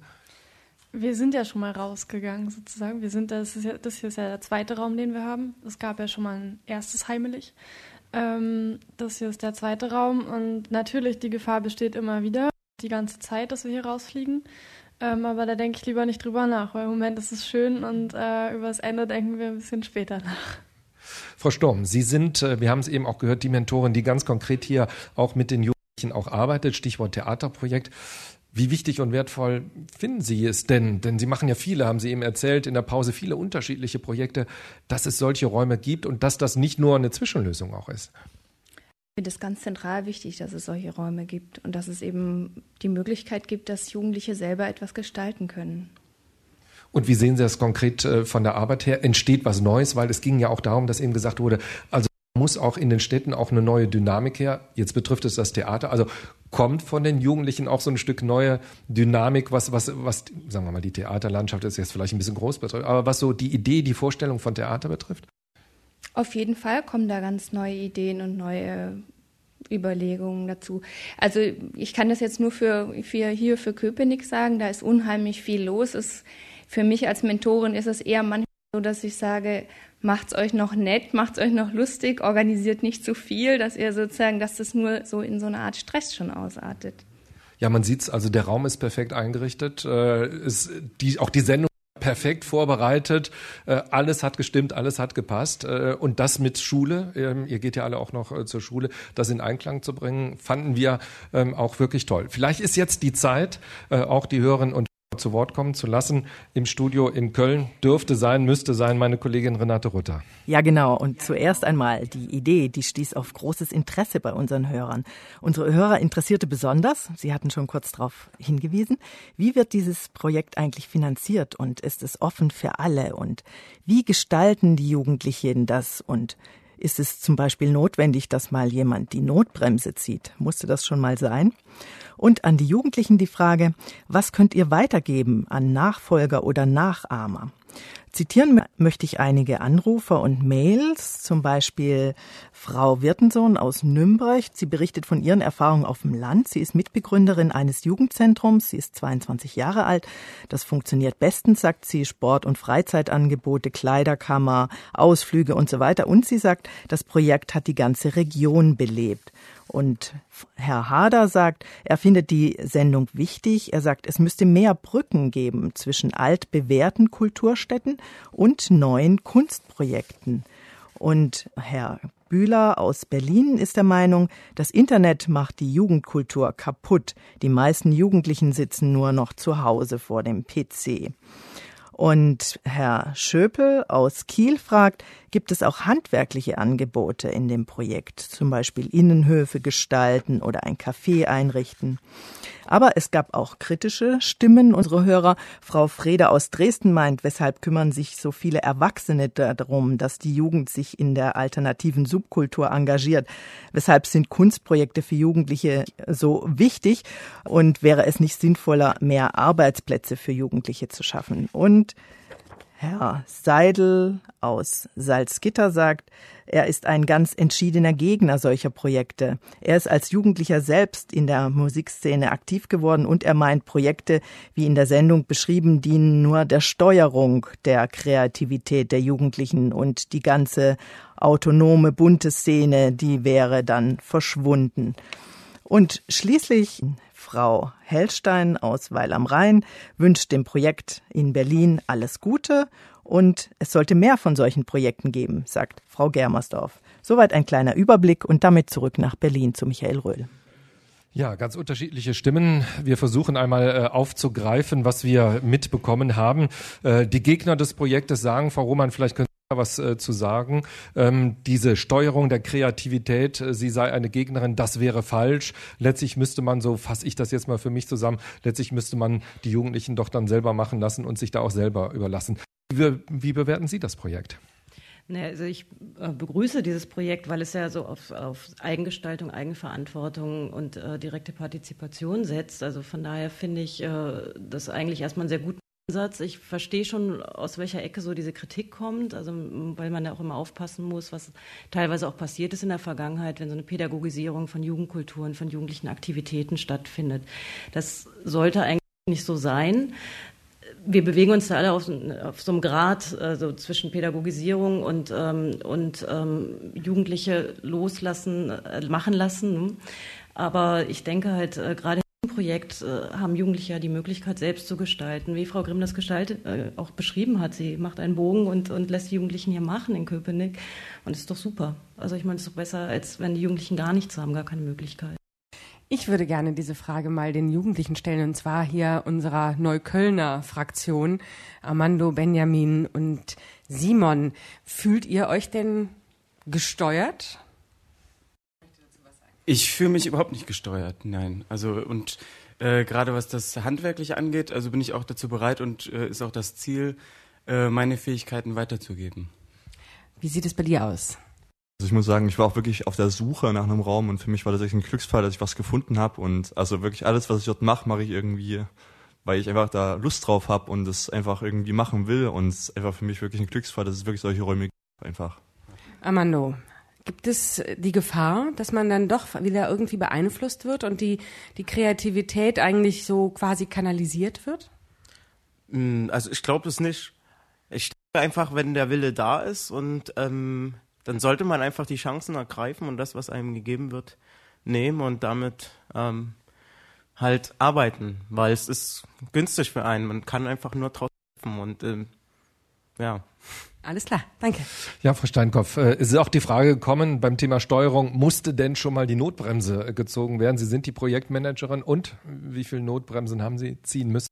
Wir sind ja schon mal rausgegangen sozusagen. Wir sind, das, ist ja, das hier ist ja der zweite Raum, den wir haben. Es gab ja schon mal ein erstes Heimelig. Ähm, das hier ist der zweite Raum und natürlich die Gefahr besteht immer wieder, die ganze Zeit, dass wir hier rausfliegen. Ähm, aber da denke ich lieber nicht drüber nach, weil im Moment ist es schön und äh, über das Ende denken wir ein bisschen später nach. Frau Sturm, Sie sind, wir haben es eben auch gehört, die Mentorin, die ganz konkret hier auch mit den Jugendlichen auch arbeitet, Stichwort Theaterprojekt. Wie wichtig und wertvoll finden Sie es denn? Denn Sie machen ja viele, haben Sie eben erzählt, in der Pause viele unterschiedliche Projekte, dass es solche Räume gibt und dass das nicht nur eine Zwischenlösung auch ist. Ich finde es ganz zentral wichtig, dass es solche Räume gibt und dass es eben die Möglichkeit gibt, dass Jugendliche selber etwas gestalten können. Und wie sehen Sie das konkret von der Arbeit her? Entsteht was Neues? Weil es ging ja auch darum, dass eben gesagt wurde, also muss auch in den Städten auch eine neue Dynamik her. Jetzt betrifft es das Theater. Also kommt von den Jugendlichen auch so ein Stück neue Dynamik, was, was, was, sagen wir mal, die Theaterlandschaft ist jetzt vielleicht ein bisschen groß betrifft, aber was so die Idee, die Vorstellung von Theater betrifft? Auf jeden Fall kommen da ganz neue Ideen und neue Überlegungen dazu. Also ich kann das jetzt nur für, für hier für Köpenick sagen, da ist unheimlich viel los. Es, für mich als Mentorin ist es eher manchmal so, dass ich sage, macht's euch noch nett, macht's euch noch lustig, organisiert nicht zu viel, dass ihr sozusagen, dass das nur so in so eine Art Stress schon ausartet. Ja, man sieht's, also der Raum ist perfekt eingerichtet, äh, ist die, auch die Sendung perfekt vorbereitet, äh, alles hat gestimmt, alles hat gepasst äh, und das mit Schule, ähm, ihr geht ja alle auch noch äh, zur Schule, das in Einklang zu bringen, fanden wir ähm, auch wirklich toll. Vielleicht ist jetzt die Zeit, äh, auch die Hörerinnen und zu Wort kommen zu lassen. Im Studio in Köln dürfte sein, müsste sein meine Kollegin Renate Rutter. Ja, genau. Und zuerst einmal die Idee, die stieß auf großes Interesse bei unseren Hörern. Unsere Hörer interessierte besonders, Sie hatten schon kurz darauf hingewiesen, wie wird dieses Projekt eigentlich finanziert und ist es offen für alle? Und wie gestalten die Jugendlichen das? Und ist es zum Beispiel notwendig, dass mal jemand die Notbremse zieht? Musste das schon mal sein? Und an die Jugendlichen die Frage, was könnt ihr weitergeben an Nachfolger oder Nachahmer? Zitieren möchte ich einige Anrufer und Mails, zum Beispiel Frau Wirtensohn aus Nürnberg. Sie berichtet von ihren Erfahrungen auf dem Land. Sie ist Mitbegründerin eines Jugendzentrums. Sie ist zweiundzwanzig Jahre alt. Das funktioniert bestens, sagt sie. Sport- und Freizeitangebote, Kleiderkammer, Ausflüge und so weiter. Und sie sagt, das Projekt hat die ganze Region belebt. Und Herr Hader sagt, er findet die Sendung wichtig. Er sagt, es müsste mehr Brücken geben zwischen altbewährten Kulturstätten und neuen Kunstprojekten. Und Herr Bühler aus Berlin ist der Meinung, das Internet macht die Jugendkultur kaputt. Die meisten Jugendlichen sitzen nur noch zu Hause vor dem P C. Und Herr Schöpel aus Kiel fragt, gibt es auch handwerkliche Angebote in dem Projekt, zum Beispiel Innenhöfe gestalten oder ein Café einrichten. Aber es gab auch kritische Stimmen. Unsere Hörer, Frau Frede aus Dresden meint, weshalb kümmern sich so viele Erwachsene darum, dass die Jugend sich in der alternativen Subkultur engagiert? Weshalb sind Kunstprojekte für Jugendliche so wichtig? Und wäre es nicht sinnvoller, mehr Arbeitsplätze für Jugendliche zu schaffen? Und Herr Seidel aus Salzgitter sagt, er ist ein ganz entschiedener Gegner solcher Projekte. Er ist als Jugendlicher selbst in der Musikszene aktiv geworden und er meint, Projekte, wie in der Sendung beschrieben, dienen nur der Steuerung der Kreativität der Jugendlichen und die ganze autonome, bunte Szene, die wäre dann verschwunden. Und schließlich Frau Hellstein aus Weil am Rhein wünscht dem Projekt in Berlin alles Gute Und es sollte mehr von solchen Projekten geben, sagt Frau Germersdorf. Soweit ein kleiner Überblick und damit zurück nach Berlin zu Michael Röhl. Ja, ganz unterschiedliche Stimmen. Wir versuchen einmal äh, aufzugreifen, was wir mitbekommen haben. Äh, die Gegner des Projektes sagen, Frau Roman, vielleicht können Sie da was äh, zu sagen. Ähm, diese Steuerung der Kreativität, äh, sie sei eine Gegnerin, das wäre falsch. Letztlich müsste man, so fasse ich das jetzt mal für mich zusammen, letztlich müsste man die Jugendlichen doch dann selber machen lassen und sich da auch selber überlassen. Wie, wie bewerten Sie das Projekt? Nee, also ich äh, begrüße dieses Projekt, weil es ja so auf, auf Eigengestaltung, Eigenverantwortung und äh, direkte Partizipation setzt. Also von daher finde ich äh, das eigentlich erstmal einen sehr guten Ansatz. Ich verstehe schon, aus welcher Ecke so diese Kritik kommt, also weil man ja auch immer aufpassen muss, was teilweise auch passiert ist in der Vergangenheit, wenn so eine Pädagogisierung von Jugendkulturen, von jugendlichen Aktivitäten stattfindet. Das sollte eigentlich nicht so sein. Wir bewegen uns da alle auf, auf so einem Grad also zwischen Pädagogisierung und, ähm, und ähm, Jugendliche loslassen, äh, machen lassen. Aber ich denke halt, äh, gerade im Projekt äh, haben Jugendliche ja die Möglichkeit, selbst zu gestalten, wie Frau Grimm das gestaltet, äh, auch beschrieben hat. Sie macht einen Bogen und, und lässt die Jugendlichen hier machen in Köpenick. Und das ist doch super. Also ich meine, es ist doch besser, als wenn die Jugendlichen gar nichts haben, gar keine Möglichkeit. Ich würde gerne diese Frage mal den Jugendlichen stellen, und zwar hier unserer Neuköllner Fraktion, Armando, Benjamin und Simon. Fühlt ihr euch denn gesteuert? Ich fühle mich überhaupt nicht gesteuert, nein. Also und äh, gerade was das Handwerkliche angeht, also bin ich auch dazu bereit und äh, ist auch das Ziel, äh, meine Fähigkeiten weiterzugeben. Wie sieht es bei dir aus? Also ich muss sagen, ich war auch wirklich auf der Suche nach einem Raum und für mich war das echt ein Glücksfall, dass ich was gefunden habe und also wirklich alles, was ich dort mache, mache ich irgendwie, weil ich einfach da Lust drauf habe und es einfach irgendwie machen will und es ist einfach für mich wirklich ein Glücksfall, dass es wirklich solche Räume gibt, einfach. Armando, gibt es die Gefahr, dass man dann doch wieder irgendwie beeinflusst wird und die, die Kreativität eigentlich so quasi kanalisiert wird? Also ich glaube es nicht. Ich denke einfach, wenn der Wille da ist und ähm, dann sollte man einfach die Chancen ergreifen und das, was einem gegeben wird, nehmen und damit ähm, halt arbeiten, weil es ist günstig für einen. Man kann einfach nur draus helfen und ähm, ja. Alles klar, danke. Ja, Frau Steinkopf, äh, es ist auch die Frage gekommen beim Thema Steuerung, musste denn schon mal die Notbremse äh, gezogen werden? Sie sind die Projektmanagerin und wie viele Notbremsen haben Sie ziehen müssen?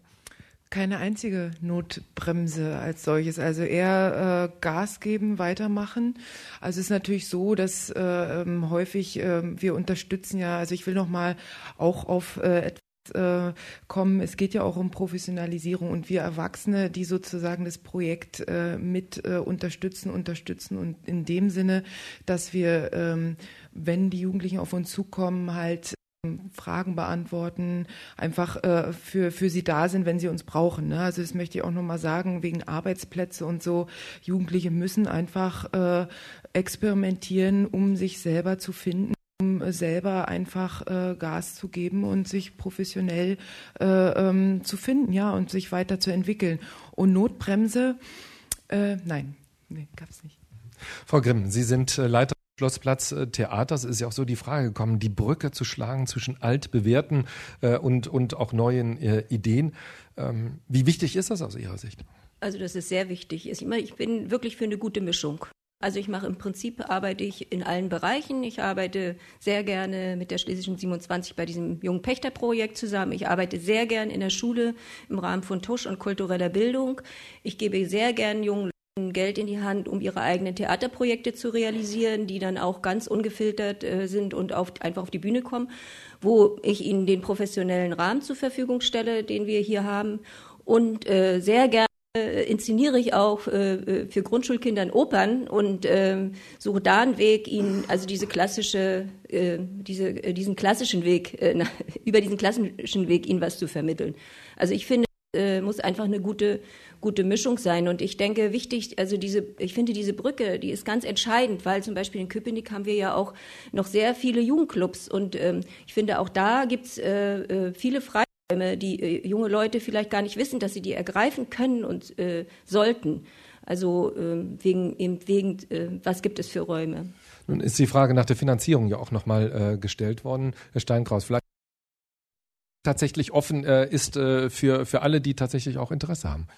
Keine einzige Notbremse als solches, also eher äh, Gas geben, weitermachen. Also es ist natürlich so, dass äh, ähm, häufig äh, wir unterstützen ja, also ich will noch mal auch auf äh, etwas äh, kommen, es geht ja auch um Professionalisierung und wir Erwachsene, die sozusagen das Projekt äh, mit äh, unterstützen, unterstützen und in dem Sinne, dass wir, ähm, wenn die Jugendlichen auf uns zukommen, halt Fragen beantworten, einfach äh, für, für sie da sind, wenn sie uns brauchen. Ne? Also das möchte ich auch nochmal sagen, wegen Arbeitsplätze und so. Jugendliche müssen einfach äh, experimentieren, um sich selber zu finden, um äh, selber einfach äh, Gas zu geben und sich professionell äh, ähm, zu finden, ja, und sich weiterzuentwickeln. Und Notbremse, äh, nein, nee, gab's nicht. Frau Grimm, Sie sind äh, Leiter Schlossplatz Theaters. Ist ja auch so die Frage gekommen, die Brücke zu schlagen zwischen altbewährten äh, und, und auch neuen äh, Ideen. Ähm, wie wichtig ist das aus Ihrer Sicht? Also das ist sehr wichtig. Ich bin wirklich für eine gute Mischung. Also ich mache im Prinzip, arbeite ich in allen Bereichen. Ich arbeite sehr gerne mit der Schlesischen siebenundzwanzig bei diesem Jungen Pächter-Projekt zusammen. Ich arbeite sehr gern in der Schule im Rahmen von Tusch und kultureller Bildung. Ich gebe sehr gern jungen Geld in die Hand, um ihre eigenen Theaterprojekte zu realisieren, die dann auch ganz ungefiltert äh, sind und auf, einfach auf die Bühne kommen, wo ich ihnen den professionellen Rahmen zur Verfügung stelle, den wir hier haben. Und äh, sehr gerne äh, inszeniere ich auch äh, für Grundschulkindern Opern und äh, suche da einen Weg, ihnen also diese klassische, äh, diese, äh, diesen klassischen Weg, äh, na, über diesen klassischen Weg ihnen was zu vermitteln. Also ich finde, äh, muss einfach eine gute gute Mischung sein. Und ich denke, wichtig, also diese, ich finde diese Brücke, die ist ganz entscheidend, weil zum Beispiel in Köpenick haben wir ja auch noch sehr viele Jugendclubs und ähm, ich finde, auch da gibt's äh, äh, viele Freiräume, die äh, junge Leute vielleicht gar nicht wissen, dass sie die ergreifen können und äh, sollten. Also äh, wegen, eben wegen, äh, was gibt es für Räume? Nun ist die Frage nach der Finanzierung ja auch nochmal äh, gestellt worden. Herr Steinkraus, vielleicht tatsächlich offen äh, ist äh, für, für alle, die tatsächlich auch Interesse haben.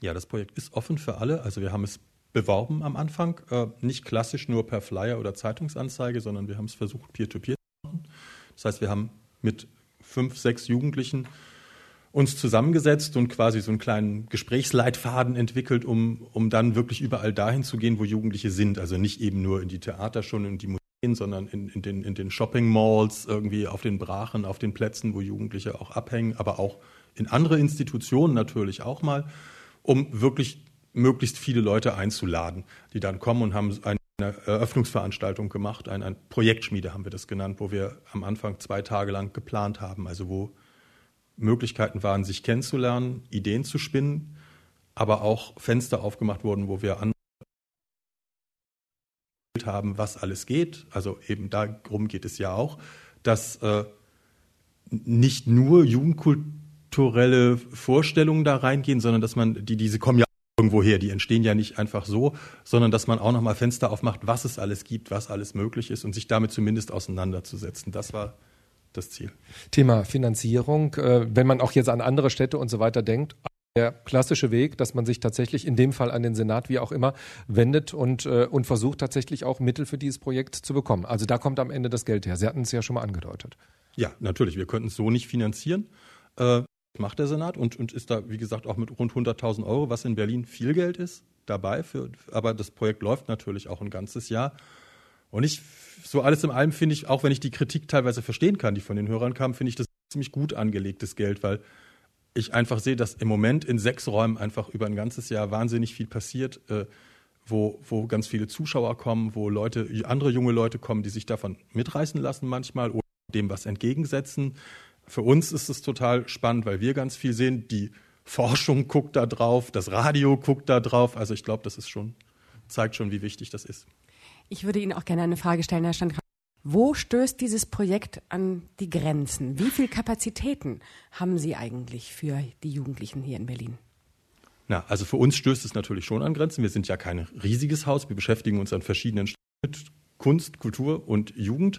Ja, das Projekt ist offen für alle. Also wir haben es beworben am Anfang, äh, nicht klassisch nur per Flyer oder Zeitungsanzeige, sondern wir haben es versucht, peer-to-peer zu machen. Das heißt, wir haben mit fünf, sechs Jugendlichen uns zusammengesetzt und quasi so einen kleinen Gesprächsleitfaden entwickelt, um, um dann wirklich überall dahin zu gehen, wo Jugendliche sind. Also nicht eben nur in die Theater schon, in die Museen, sondern in, in den, in den Shopping-Malls, irgendwie auf den Brachen, auf den Plätzen, wo Jugendliche auch abhängen, aber auch in andere Institutionen natürlich auch mal, um wirklich möglichst viele Leute einzuladen, die dann kommen und haben eine Eröffnungsveranstaltung gemacht, ein, ein Projektschmiede haben wir das genannt, wo wir am Anfang zwei Tage lang geplant haben, also wo Möglichkeiten waren, sich kennenzulernen, Ideen zu spinnen, aber auch Fenster aufgemacht wurden, wo wir andere haben, was alles geht. Also eben darum geht es ja auch, dass äh, nicht nur jugendkulturelle Vorstellungen da reingehen, sondern dass man, die diese kommen ja irgendwo her, die entstehen ja nicht einfach so, sondern dass man auch nochmal Fenster aufmacht, was es alles gibt, was alles möglich ist und sich damit zumindest auseinanderzusetzen. Das war das Ziel. Thema Finanzierung, wenn man auch jetzt an andere Städte und so weiter denkt, der klassische Weg, dass man sich tatsächlich in dem Fall an den Senat, wie auch immer, wendet und, und versucht tatsächlich auch Mittel für dieses Projekt zu bekommen. Also da kommt am Ende das Geld her. Sie hatten es ja schon mal angedeutet. Ja, natürlich. Wir könnten es so nicht finanzieren. Äh, macht der Senat und, und ist da, wie gesagt, auch mit rund hunderttausend Euro, was in Berlin viel Geld ist, dabei. Für, aber das Projekt läuft natürlich auch ein ganzes Jahr. Und ich, so alles in allem finde ich, auch wenn ich die Kritik teilweise verstehen kann, die von den Hörern kam, finde ich das ziemlich gut angelegtes Geld, weil ich einfach sehe, dass im Moment in sechs Räumen einfach über ein ganzes Jahr wahnsinnig viel passiert, äh, wo, wo ganz viele Zuschauer kommen, wo Leute, andere junge Leute kommen, die sich davon mitreißen lassen manchmal oder dem was entgegensetzen. Für uns ist es total spannend, weil wir ganz viel sehen. Die Forschung guckt da drauf, das Radio guckt da drauf. Also ich glaube, das ist schon, zeigt schon, wie wichtig das ist. Ich würde Ihnen auch gerne eine Frage stellen, Herr Standgraf. Wo stößt dieses Projekt an die Grenzen? Wie viele Kapazitäten haben Sie eigentlich für die Jugendlichen hier in Berlin? Na, also für uns stößt es natürlich schon an Grenzen. Wir sind ja kein riesiges Haus. Wir beschäftigen uns an verschiedenen Stellen mit Kunst, Kultur und Jugend.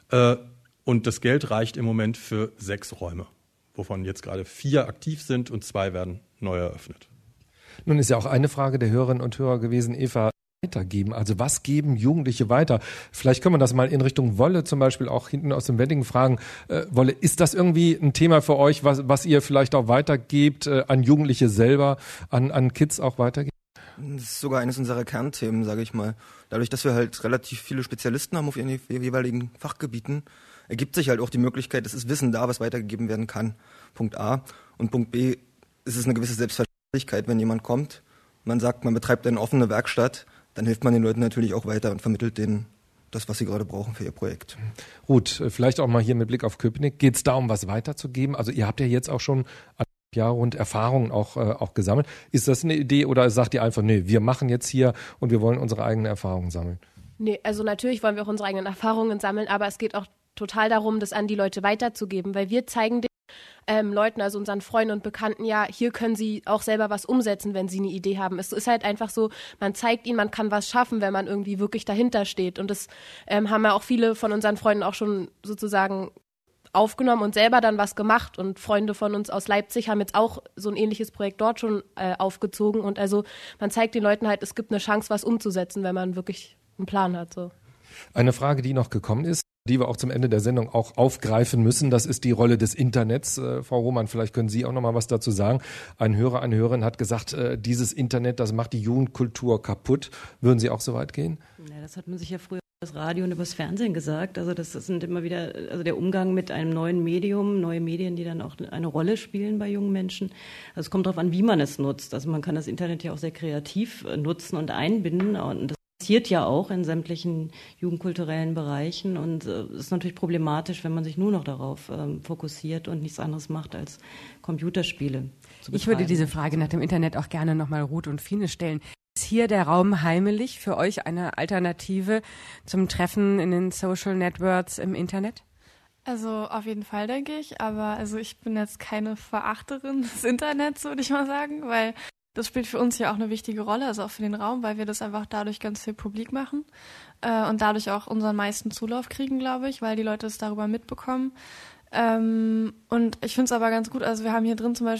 Und das Geld reicht im Moment für sechs Räume, wovon jetzt gerade vier aktiv sind und zwei werden neu eröffnet. Nun ist ja auch eine Frage der Hörerinnen und Hörer gewesen, Eva, weitergeben. Also was geben Jugendliche weiter? Vielleicht können wir das mal in Richtung Wolle zum Beispiel auch hinten aus dem Wedding fragen. Äh, Wolle, ist das irgendwie ein Thema für euch, was, was ihr vielleicht auch weitergebt, äh, an Jugendliche selber, an, an Kids auch weitergebt? Das ist sogar eines unserer Kernthemen, sage ich mal. Dadurch, dass wir halt relativ viele Spezialisten haben auf ihren jeweiligen Fachgebieten, ergibt sich halt auch die Möglichkeit, es ist Wissen da, was weitergegeben werden kann. Punkt A. Und Punkt B, ist es eine gewisse Selbstverständlichkeit, wenn jemand kommt, man sagt, man betreibt eine offene Werkstatt, dann hilft man den Leuten natürlich auch weiter und vermittelt denen das, was sie gerade brauchen für ihr Projekt. Ruth, vielleicht auch mal hier mit Blick auf Köpenick. Geht es darum, was weiterzugeben? Also ihr habt ja jetzt auch schon Jahre und Erfahrungen auch, äh, auch gesammelt. Ist das eine Idee oder sagt ihr einfach, nee, wir machen jetzt hier und wir wollen unsere eigenen Erfahrungen sammeln? Nee, also natürlich wollen wir auch unsere eigenen Erfahrungen sammeln, aber es geht auch total darum, das an die Leute weiterzugeben, weil wir zeigen den ähm, Leuten, also unseren Freunden und Bekannten, ja, hier können sie auch selber was umsetzen, wenn sie eine Idee haben. Es ist halt einfach so, man zeigt ihnen, man kann was schaffen, wenn man irgendwie wirklich dahinter steht. Und das ähm, haben ja auch viele von unseren Freunden auch schon sozusagen aufgenommen und selber dann was gemacht. Und Freunde von uns aus Leipzig haben jetzt auch so ein ähnliches Projekt dort schon äh, aufgezogen. Und also man zeigt den Leuten halt, es gibt eine Chance, was umzusetzen, wenn man wirklich einen Plan hat. So. Eine Frage, die noch gekommen ist, die wir auch zum Ende der Sendung auch aufgreifen müssen, das ist die Rolle des Internets. Äh, Frau Roman, vielleicht können Sie auch noch mal was dazu sagen. Ein Hörer, eine Hörerin hat gesagt, äh, dieses Internet, das macht die Jugendkultur kaputt. Würden Sie auch so weit gehen? Ja, das hat man sich ja früher über das Radio und über das Fernsehen gesagt. Also das sind immer wieder, also der Umgang mit einem neuen Medium, neue Medien, die dann auch eine Rolle spielen bei jungen Menschen. Also es kommt darauf an, wie man es nutzt. Also man kann das Internet ja auch sehr kreativ nutzen und einbinden. Und das passiert ja auch in sämtlichen jugendkulturellen Bereichen und es äh, ist natürlich problematisch, wenn man sich nur noch darauf ähm, fokussiert und nichts anderes macht als Computerspiele zu betreiben. Ich würde diese Frage nach dem Internet auch gerne nochmal Ruth und Fine stellen. Ist hier der Raum Heimelig für euch eine Alternative zum Treffen in den Social Networks im Internet? Also auf jeden Fall, denke ich, aber also ich bin jetzt keine Verachterin des Internets, würde ich mal sagen, weil das spielt für uns ja auch eine wichtige Rolle, also auch für den Raum, weil wir das einfach dadurch ganz viel publik machen äh, und dadurch auch unseren meisten Zulauf kriegen, glaube ich, weil die Leute es darüber mitbekommen. Ähm, und ich finde es aber ganz gut, also wir haben hier drin zum Beispiel auch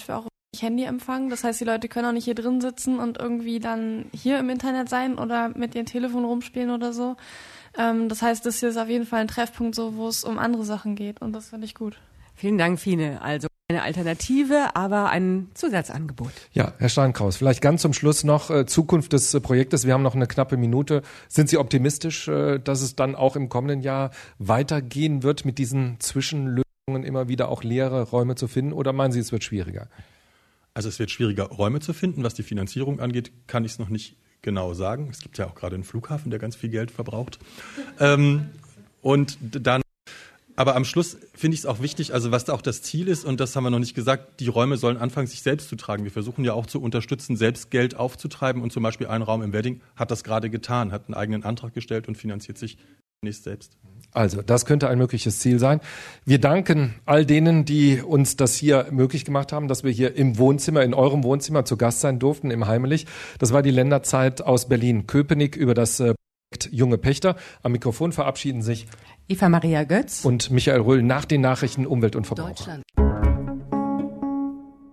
Handyempfang. Das heißt, die Leute können auch nicht hier drin sitzen und irgendwie dann hier im Internet sein oder mit ihrem Telefon rumspielen oder so. Ähm, das heißt, das hier ist auf jeden Fall ein Treffpunkt, so, wo es um andere Sachen geht und das finde ich gut. Vielen Dank, Fine. Also eine Alternative, aber ein Zusatzangebot. Ja, Herr Steinkraus, vielleicht ganz zum Schluss noch äh, Zukunft des äh, Projektes. Wir haben noch eine knappe Minute. Sind Sie optimistisch, äh, dass es dann auch im kommenden Jahr weitergehen wird, mit diesen Zwischenlösungen immer wieder auch leere Räume zu finden? Oder meinen Sie, es wird schwieriger? Also es wird schwieriger, Räume zu finden. Was die Finanzierung angeht, kann ich es noch nicht genau sagen. Es gibt ja auch gerade einen Flughafen, der ganz viel Geld verbraucht. ähm, und dann Aber am Schluss finde ich es auch wichtig, also was da auch das Ziel ist, und das haben wir noch nicht gesagt, die Räume sollen anfangen, sich selbst zu tragen. Wir versuchen ja auch zu unterstützen, selbst Geld aufzutreiben, und zum Beispiel ein Raum im Wedding hat das gerade getan, hat einen eigenen Antrag gestellt und finanziert sich demnächst selbst. Also, das könnte ein mögliches Ziel sein. Wir danken all denen, die uns das hier möglich gemacht haben, dass wir hier im Wohnzimmer, in eurem Wohnzimmer zu Gast sein durften, im Heimelich. Das war die Länderzeit aus Berlin-Köpenick über das Projekt Junge Pächter. Am Mikrofon verabschieden sich Eva Maria Götz und Michael Röhl nach den Nachrichten Umwelt und Verbraucher.